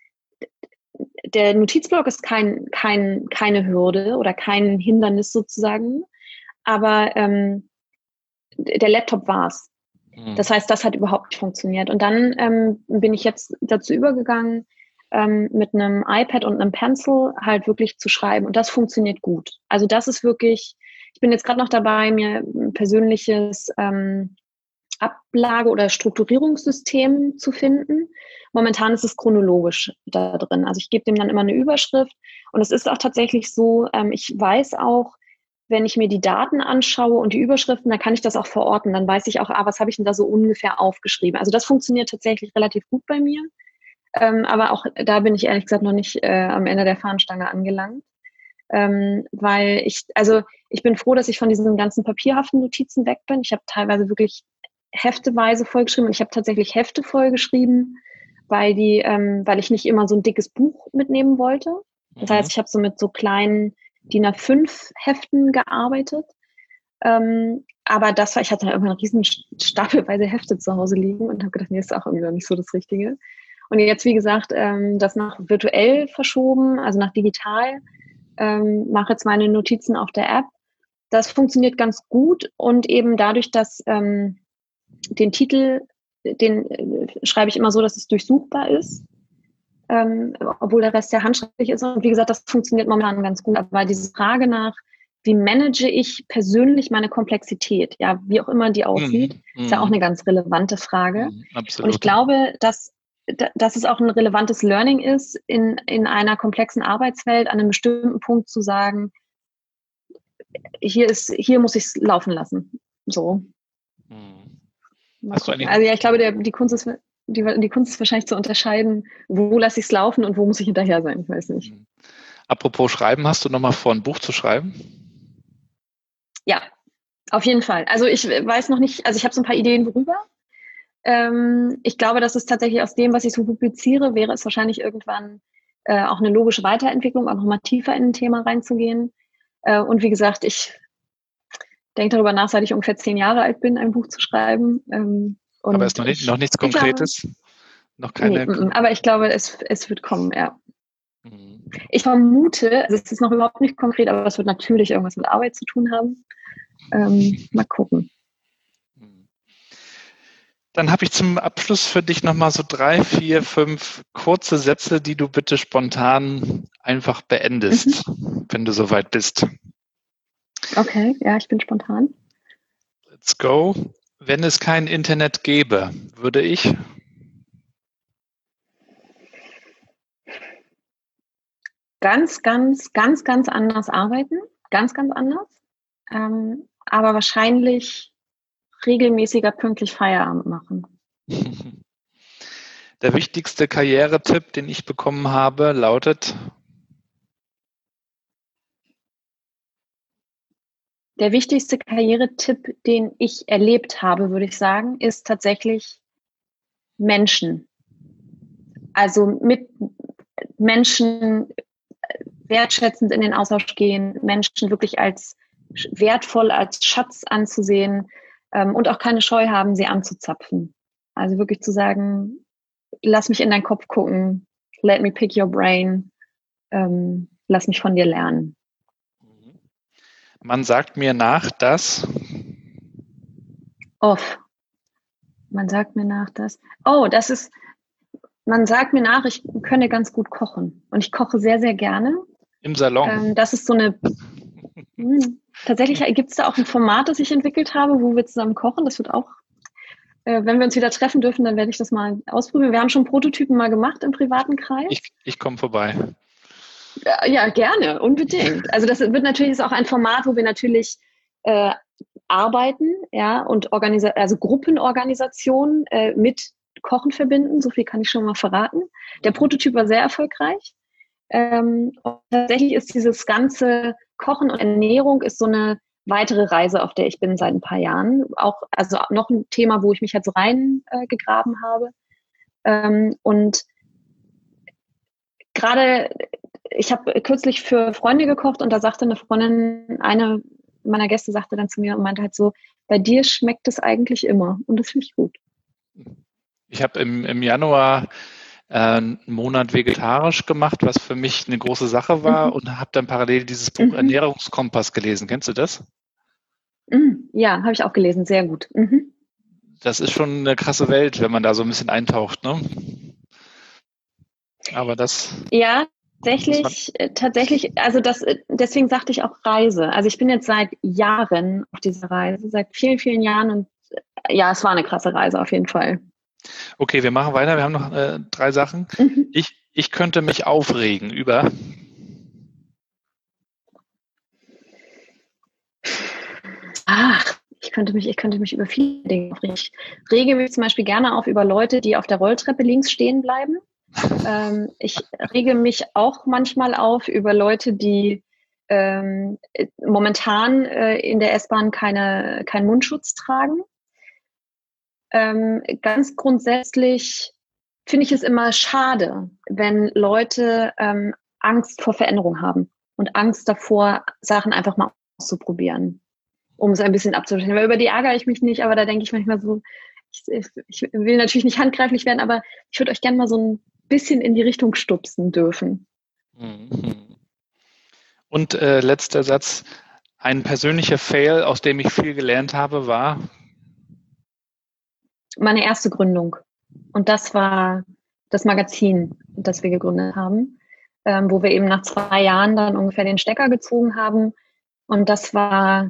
Speaker 3: der Notizblock ist kein, kein, keine Hürde oder kein Hindernis sozusagen, aber ähm, der Laptop war's. Das
Speaker 2: Mhm.
Speaker 3: heißt, das hat überhaupt nicht funktioniert. Und dann ähm, bin ich jetzt dazu übergegangen, ähm, mit einem iPad und einem Pencil halt wirklich zu schreiben. Und das funktioniert gut. Also das ist wirklich, Ich bin jetzt gerade noch dabei, mir ein persönliches ähm, Ablage- oder Strukturierungssystem zu finden. Momentan ist es chronologisch da drin. Also ich gebe dem dann immer eine Überschrift. Und es ist auch tatsächlich so, ähm, ich weiß auch, wenn ich mir die Daten anschaue und die Überschriften, dann kann ich das auch verorten. Dann weiß ich auch, ah, was habe ich denn da so ungefähr aufgeschrieben. Also das funktioniert tatsächlich relativ gut bei mir. Ähm, aber auch da bin ich ehrlich gesagt noch nicht äh, am Ende der Fahnenstange angelangt. Ähm, weil ich, also ich bin froh, dass ich von diesen ganzen papierhaften Notizen weg bin. Ich habe teilweise wirklich hefteweise vollgeschrieben und ich habe tatsächlich Hefte vollgeschrieben, weil die, ähm, weil ich nicht immer so ein dickes Buch mitnehmen wollte. Das
Speaker 2: Mhm.
Speaker 3: heißt, ich habe so mit so kleinen D I N A fünf Heften gearbeitet. Ähm, aber das war, ich hatte irgendwann einen riesen stapelweise Hefte zu Hause liegen und habe gedacht, nee, ist auch irgendwie nicht so das Richtige. Und jetzt, wie gesagt, ähm, das nach virtuell verschoben, also nach digital, ähm, mache jetzt meine Notizen auf der App. Das funktioniert ganz gut und eben dadurch, dass ähm, den Titel, den äh, schreibe ich immer so, dass es durchsuchbar ist, ähm, obwohl der Rest ja handschriftlich ist. Und wie gesagt, das funktioniert momentan ganz gut. Aber diese Frage nach, wie manage ich persönlich meine Komplexität, ja, wie auch immer die aussieht,
Speaker 2: Mhm.
Speaker 3: ist ja auch eine ganz relevante Frage.
Speaker 2: Mhm. Absolut.
Speaker 3: Und ich glaube, dass, dass es auch ein relevantes Learning ist, in, in einer komplexen Arbeitswelt an einem bestimmten Punkt zu sagen, hier ist, hier muss ich es laufen lassen. So.
Speaker 2: Mhm.
Speaker 3: Mal
Speaker 2: Hast du
Speaker 3: gucken.
Speaker 2: eigentlich-
Speaker 3: Also ja, ich glaube, der, die Kunst ist, die, die Kunst ist wahrscheinlich zu unterscheiden, wo lasse ich es laufen und wo muss ich hinterher sein. Ich weiß nicht.
Speaker 2: Mhm. Apropos Schreiben, hast du nochmal vor, ein Buch zu schreiben?
Speaker 3: Ja, auf jeden Fall. Also ich weiß noch nicht, also ich habe so ein paar Ideen worüber. Ähm, ich glaube, dass es tatsächlich aus dem, was ich so publiziere, wäre es wahrscheinlich irgendwann äh, auch eine logische Weiterentwicklung, auch nochmal tiefer in ein Thema reinzugehen. Äh, und wie gesagt, ich denke darüber nach, seit ich ungefähr zehn Jahre alt bin, ein Buch zu schreiben. Ähm, und
Speaker 2: Aber ist noch, nicht,
Speaker 3: ich,
Speaker 2: noch nichts
Speaker 3: ich glaube,
Speaker 2: Konkretes? Noch
Speaker 3: nee,
Speaker 2: keine.
Speaker 3: m -m, aber ich glaube, es, es wird kommen, ja.
Speaker 2: Mhm.
Speaker 3: Ich vermute, also es ist noch überhaupt nicht konkret, aber es wird natürlich irgendwas mit Arbeit zu tun haben. Ähm, mal gucken.
Speaker 2: Dann habe ich zum Abschluss für dich nochmal so drei, vier, fünf kurze Sätze, die du bitte spontan einfach beendest, mhm. wenn du soweit bist.
Speaker 3: Okay, ja, ich bin spontan.
Speaker 2: Let's go. Wenn es kein Internet gäbe, würde ich?
Speaker 3: Ganz, ganz, ganz, ganz anders arbeiten. Ganz, ganz anders. Ähm, aber wahrscheinlich regelmäßiger pünktlich Feierabend machen.
Speaker 2: Der wichtigste Karrieretipp, den ich bekommen habe, lautet?
Speaker 3: Der wichtigste Karrieretipp, den ich erlebt habe, würde ich sagen, ist tatsächlich Menschen. Also mit Menschen wertschätzend in den Austausch gehen, Menschen wirklich als wertvoll, als Schatz anzusehen ähm, und auch keine Scheu haben, sie anzuzapfen. Also wirklich zu sagen, lass mich in deinen Kopf gucken, let me pick your brain, ähm, lass mich von dir lernen.
Speaker 2: Man sagt mir nach, dass...
Speaker 3: Off. Man sagt mir nach, dass... Oh, das ist... Man sagt mir nach, ich könne ganz gut kochen. Und ich koche sehr, sehr gerne.
Speaker 2: Im Salon.
Speaker 3: Ähm, das ist so eine... Mh, tatsächlich gibt es da auch ein Format, das ich entwickelt habe, wo wir zusammen kochen. Das wird auch... Äh, wenn wir uns wieder treffen dürfen, dann werde ich das mal ausprobieren. Wir haben schon Prototypen mal gemacht im privaten Kreis.
Speaker 2: Ich, ich komme vorbei.
Speaker 3: Ja, ja, gerne, unbedingt. Also das wird natürlich ist auch ein Format, wo wir natürlich äh, arbeiten, ja, und organisa also Gruppenorganisationen äh, mit Kochen verbinden. So viel kann ich schon mal verraten. Der Prototyp war sehr erfolgreich. Ähm, und tatsächlich ist dieses ganze Kochen und Ernährung ist so eine weitere Reise, auf der ich bin seit ein paar Jahren. Auch also noch ein Thema, wo ich mich halt so reingegraben äh, habe. Ähm, und gerade ich habe kürzlich für Freunde gekocht und da sagte eine Freundin, eine meiner Gäste sagte dann zu mir und meinte halt so, bei dir schmeckt es eigentlich immer und das finde ich gut.
Speaker 2: Ich habe im, im Januar äh, einen Monat vegetarisch gemacht, was für mich eine große Sache war mhm. und habe dann parallel dieses Buch mhm. Ernährungskompass gelesen. Kennst du das?
Speaker 3: Mhm. Ja, habe ich auch gelesen, sehr gut. Mhm.
Speaker 2: Das ist schon eine krasse Welt, wenn man da so ein bisschen eintaucht, ne? Aber das...
Speaker 3: Ja, Tatsächlich, tatsächlich, also das, deswegen sagte ich auch Reise. Also ich bin jetzt seit Jahren auf dieser Reise, seit vielen, vielen Jahren und ja, es war eine krasse Reise auf jeden Fall.
Speaker 2: Okay, wir machen weiter. Wir haben noch äh, drei Sachen. Mhm. Ich, ich könnte mich aufregen über...
Speaker 3: Ach, ich könnte mich, ich könnte mich über viele Dinge aufregen. Ich rege mich zum Beispiel gerne auf über Leute, die auf der Rolltreppe links stehen bleiben. ähm, ich rege mich auch manchmal auf über Leute, die ähm, momentan äh, in der S-Bahn keine, keinen Mundschutz tragen. Ähm, ganz grundsätzlich finde ich es immer schade, wenn Leute ähm, Angst vor Veränderung haben und Angst davor, Sachen einfach mal auszuprobieren, um es ein bisschen abzuschließen. Weil über die ärgere ich mich nicht, aber da denke ich manchmal so, ich, ich will natürlich nicht handgreiflich werden, aber ich würde euch gerne mal so ein bisschen in die Richtung stupsen dürfen.
Speaker 2: Und äh, letzter Satz, ein persönlicher Fail, aus dem ich viel gelernt habe, war?
Speaker 3: Meine erste Gründung. Und das war das Magazin, das wir gegründet haben, ähm, wo wir eben nach zwei Jahren dann ungefähr den Stecker gezogen haben. Und das war,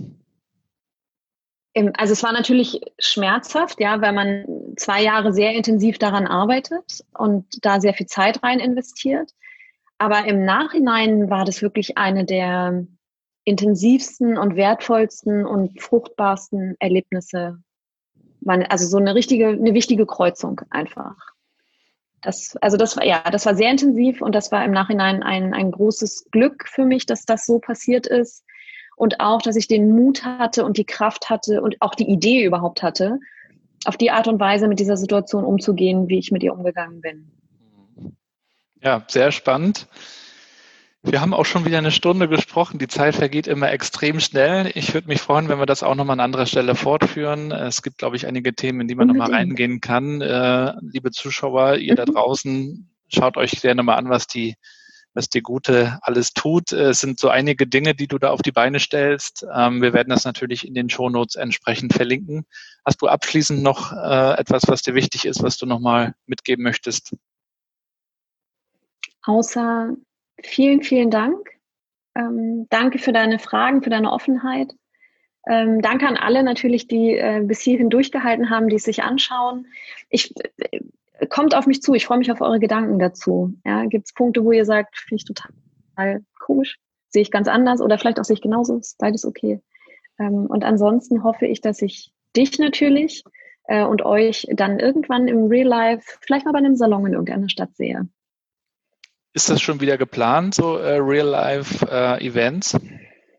Speaker 3: im, also es war natürlich schmerzhaft, ja, weil man zwei Jahre sehr intensiv daran arbeitet und da sehr viel Zeit rein investiert. Aber im Nachhinein war das wirklich eine der intensivsten und wertvollsten und fruchtbarsten Erlebnisse. Man, also so eine richtige, eine wichtige Kreuzung einfach. Das, also das war, ja, das war sehr intensiv und das war im Nachhinein ein, ein großes Glück für mich, dass das so passiert ist. Und auch, dass ich den Mut hatte und die Kraft hatte und auch die Idee überhaupt hatte, auf die Art und Weise mit dieser Situation umzugehen, wie ich mit ihr umgegangen bin.
Speaker 2: Ja, sehr spannend. Wir haben auch schon wieder eine Stunde gesprochen. Die Zeit vergeht immer extrem schnell. Ich würde mich freuen, wenn wir das auch nochmal an anderer Stelle fortführen. Es gibt, glaube ich, einige Themen, in die man nochmal reingehen kann. Äh, liebe Zuschauer, ihr mhm. da draußen, schaut euch gerne mal an, was die, was die Gute alles tut. Es sind so einige Dinge, die du da auf die Beine stellst. Ähm, wir werden das natürlich in den Shownotes entsprechend verlinken. Hast du abschließend noch äh, etwas, was dir wichtig ist, was du nochmal mitgeben möchtest?
Speaker 3: Außer vielen, vielen Dank. Ähm, danke für deine Fragen, für deine Offenheit. Ähm, danke an alle natürlich, die äh, bis hierhin durchgehalten haben, die es sich anschauen. Ich, äh, kommt auf mich zu, ich freue mich auf eure Gedanken dazu. Ja, gibt es Punkte, wo ihr sagt, finde ich total komisch, sehe ich ganz anders oder vielleicht auch sehe ich genauso, ist beides okay. Ähm, und ansonsten hoffe ich, dass ich dich natürlich äh, und euch dann irgendwann im Real Life, vielleicht mal bei einem Salon in irgendeiner Stadt sehe.
Speaker 2: Ist das schon wieder geplant, so äh, Real-Life-Events? Äh,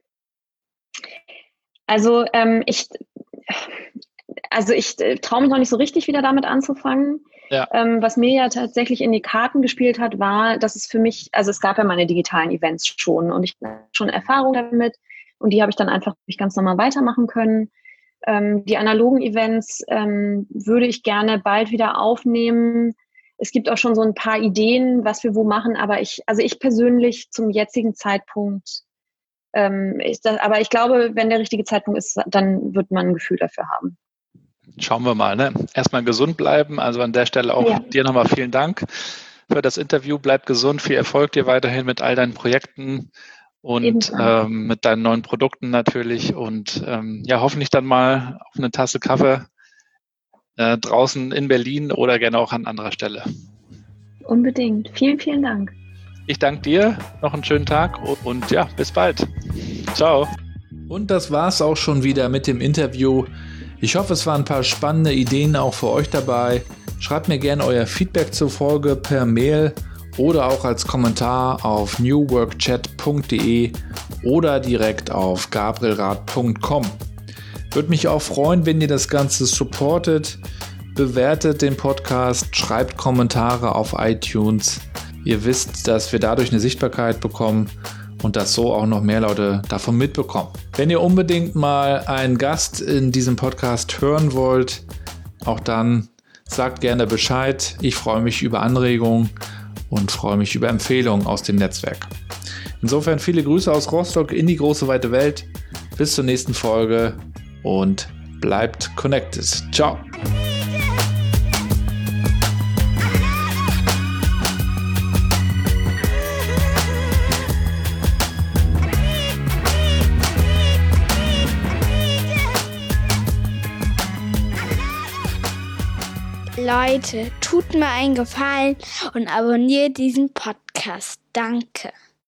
Speaker 3: also ähm, ich, also ich äh, traue mich noch nicht so richtig wieder damit anzufangen. Ja. Ähm, was mir ja tatsächlich in die Karten gespielt hat, war, dass es für mich, also es gab ja meine digitalen Events schon und ich hatte schon Erfahrung damit und die habe ich dann einfach ganz normal weitermachen können. Ähm, die analogen Events ähm, würde ich gerne bald wieder aufnehmen. Es gibt auch schon so ein paar Ideen, was wir wo machen, aber ich, also ich persönlich zum jetzigen Zeitpunkt, ähm, ist das, aber ich glaube, wenn der richtige Zeitpunkt ist, dann wird man ein Gefühl dafür haben.
Speaker 2: Schauen wir mal, ne? Erstmal gesund bleiben. Also an der Stelle auch ja. dir nochmal vielen Dank für das Interview. Bleib gesund, viel Erfolg dir weiterhin mit all deinen Projekten und ähm, mit deinen neuen Produkten natürlich und ähm, ja, hoffentlich dann mal auf eine Tasse Kaffee Äh, draußen in Berlin oder gerne auch an anderer Stelle.
Speaker 3: Unbedingt. Vielen, vielen Dank.
Speaker 2: Ich danke dir. Noch einen schönen Tag und, und ja, bis bald. Ciao. Und das war's auch schon wieder mit dem Interview. Ich hoffe, es waren ein paar spannende Ideen auch für euch dabei. Schreibt mir gerne euer Feedback zur Folge per Mail oder auch als Kommentar auf new work chat punkt de oder direkt auf gabrielrath punkt com. Würde mich auch freuen, wenn ihr das Ganze supportet, bewertet den Podcast, schreibt Kommentare auf iTunes. Ihr wisst, dass wir dadurch eine Sichtbarkeit bekommen und dass so auch noch mehr Leute davon mitbekommen. Wenn ihr unbedingt mal einen Gast in diesem Podcast hören wollt, auch dann sagt gerne Bescheid. Ich freue mich über Anregungen und freue mich über Empfehlungen aus dem Netzwerk. Insofern viele Grüße aus Rostock in die große weite Welt. Bis zur nächsten Folge. Und bleibt connected. Ciao.
Speaker 1: Leute, tut mir einen Gefallen und abonniert diesen Podcast. Danke.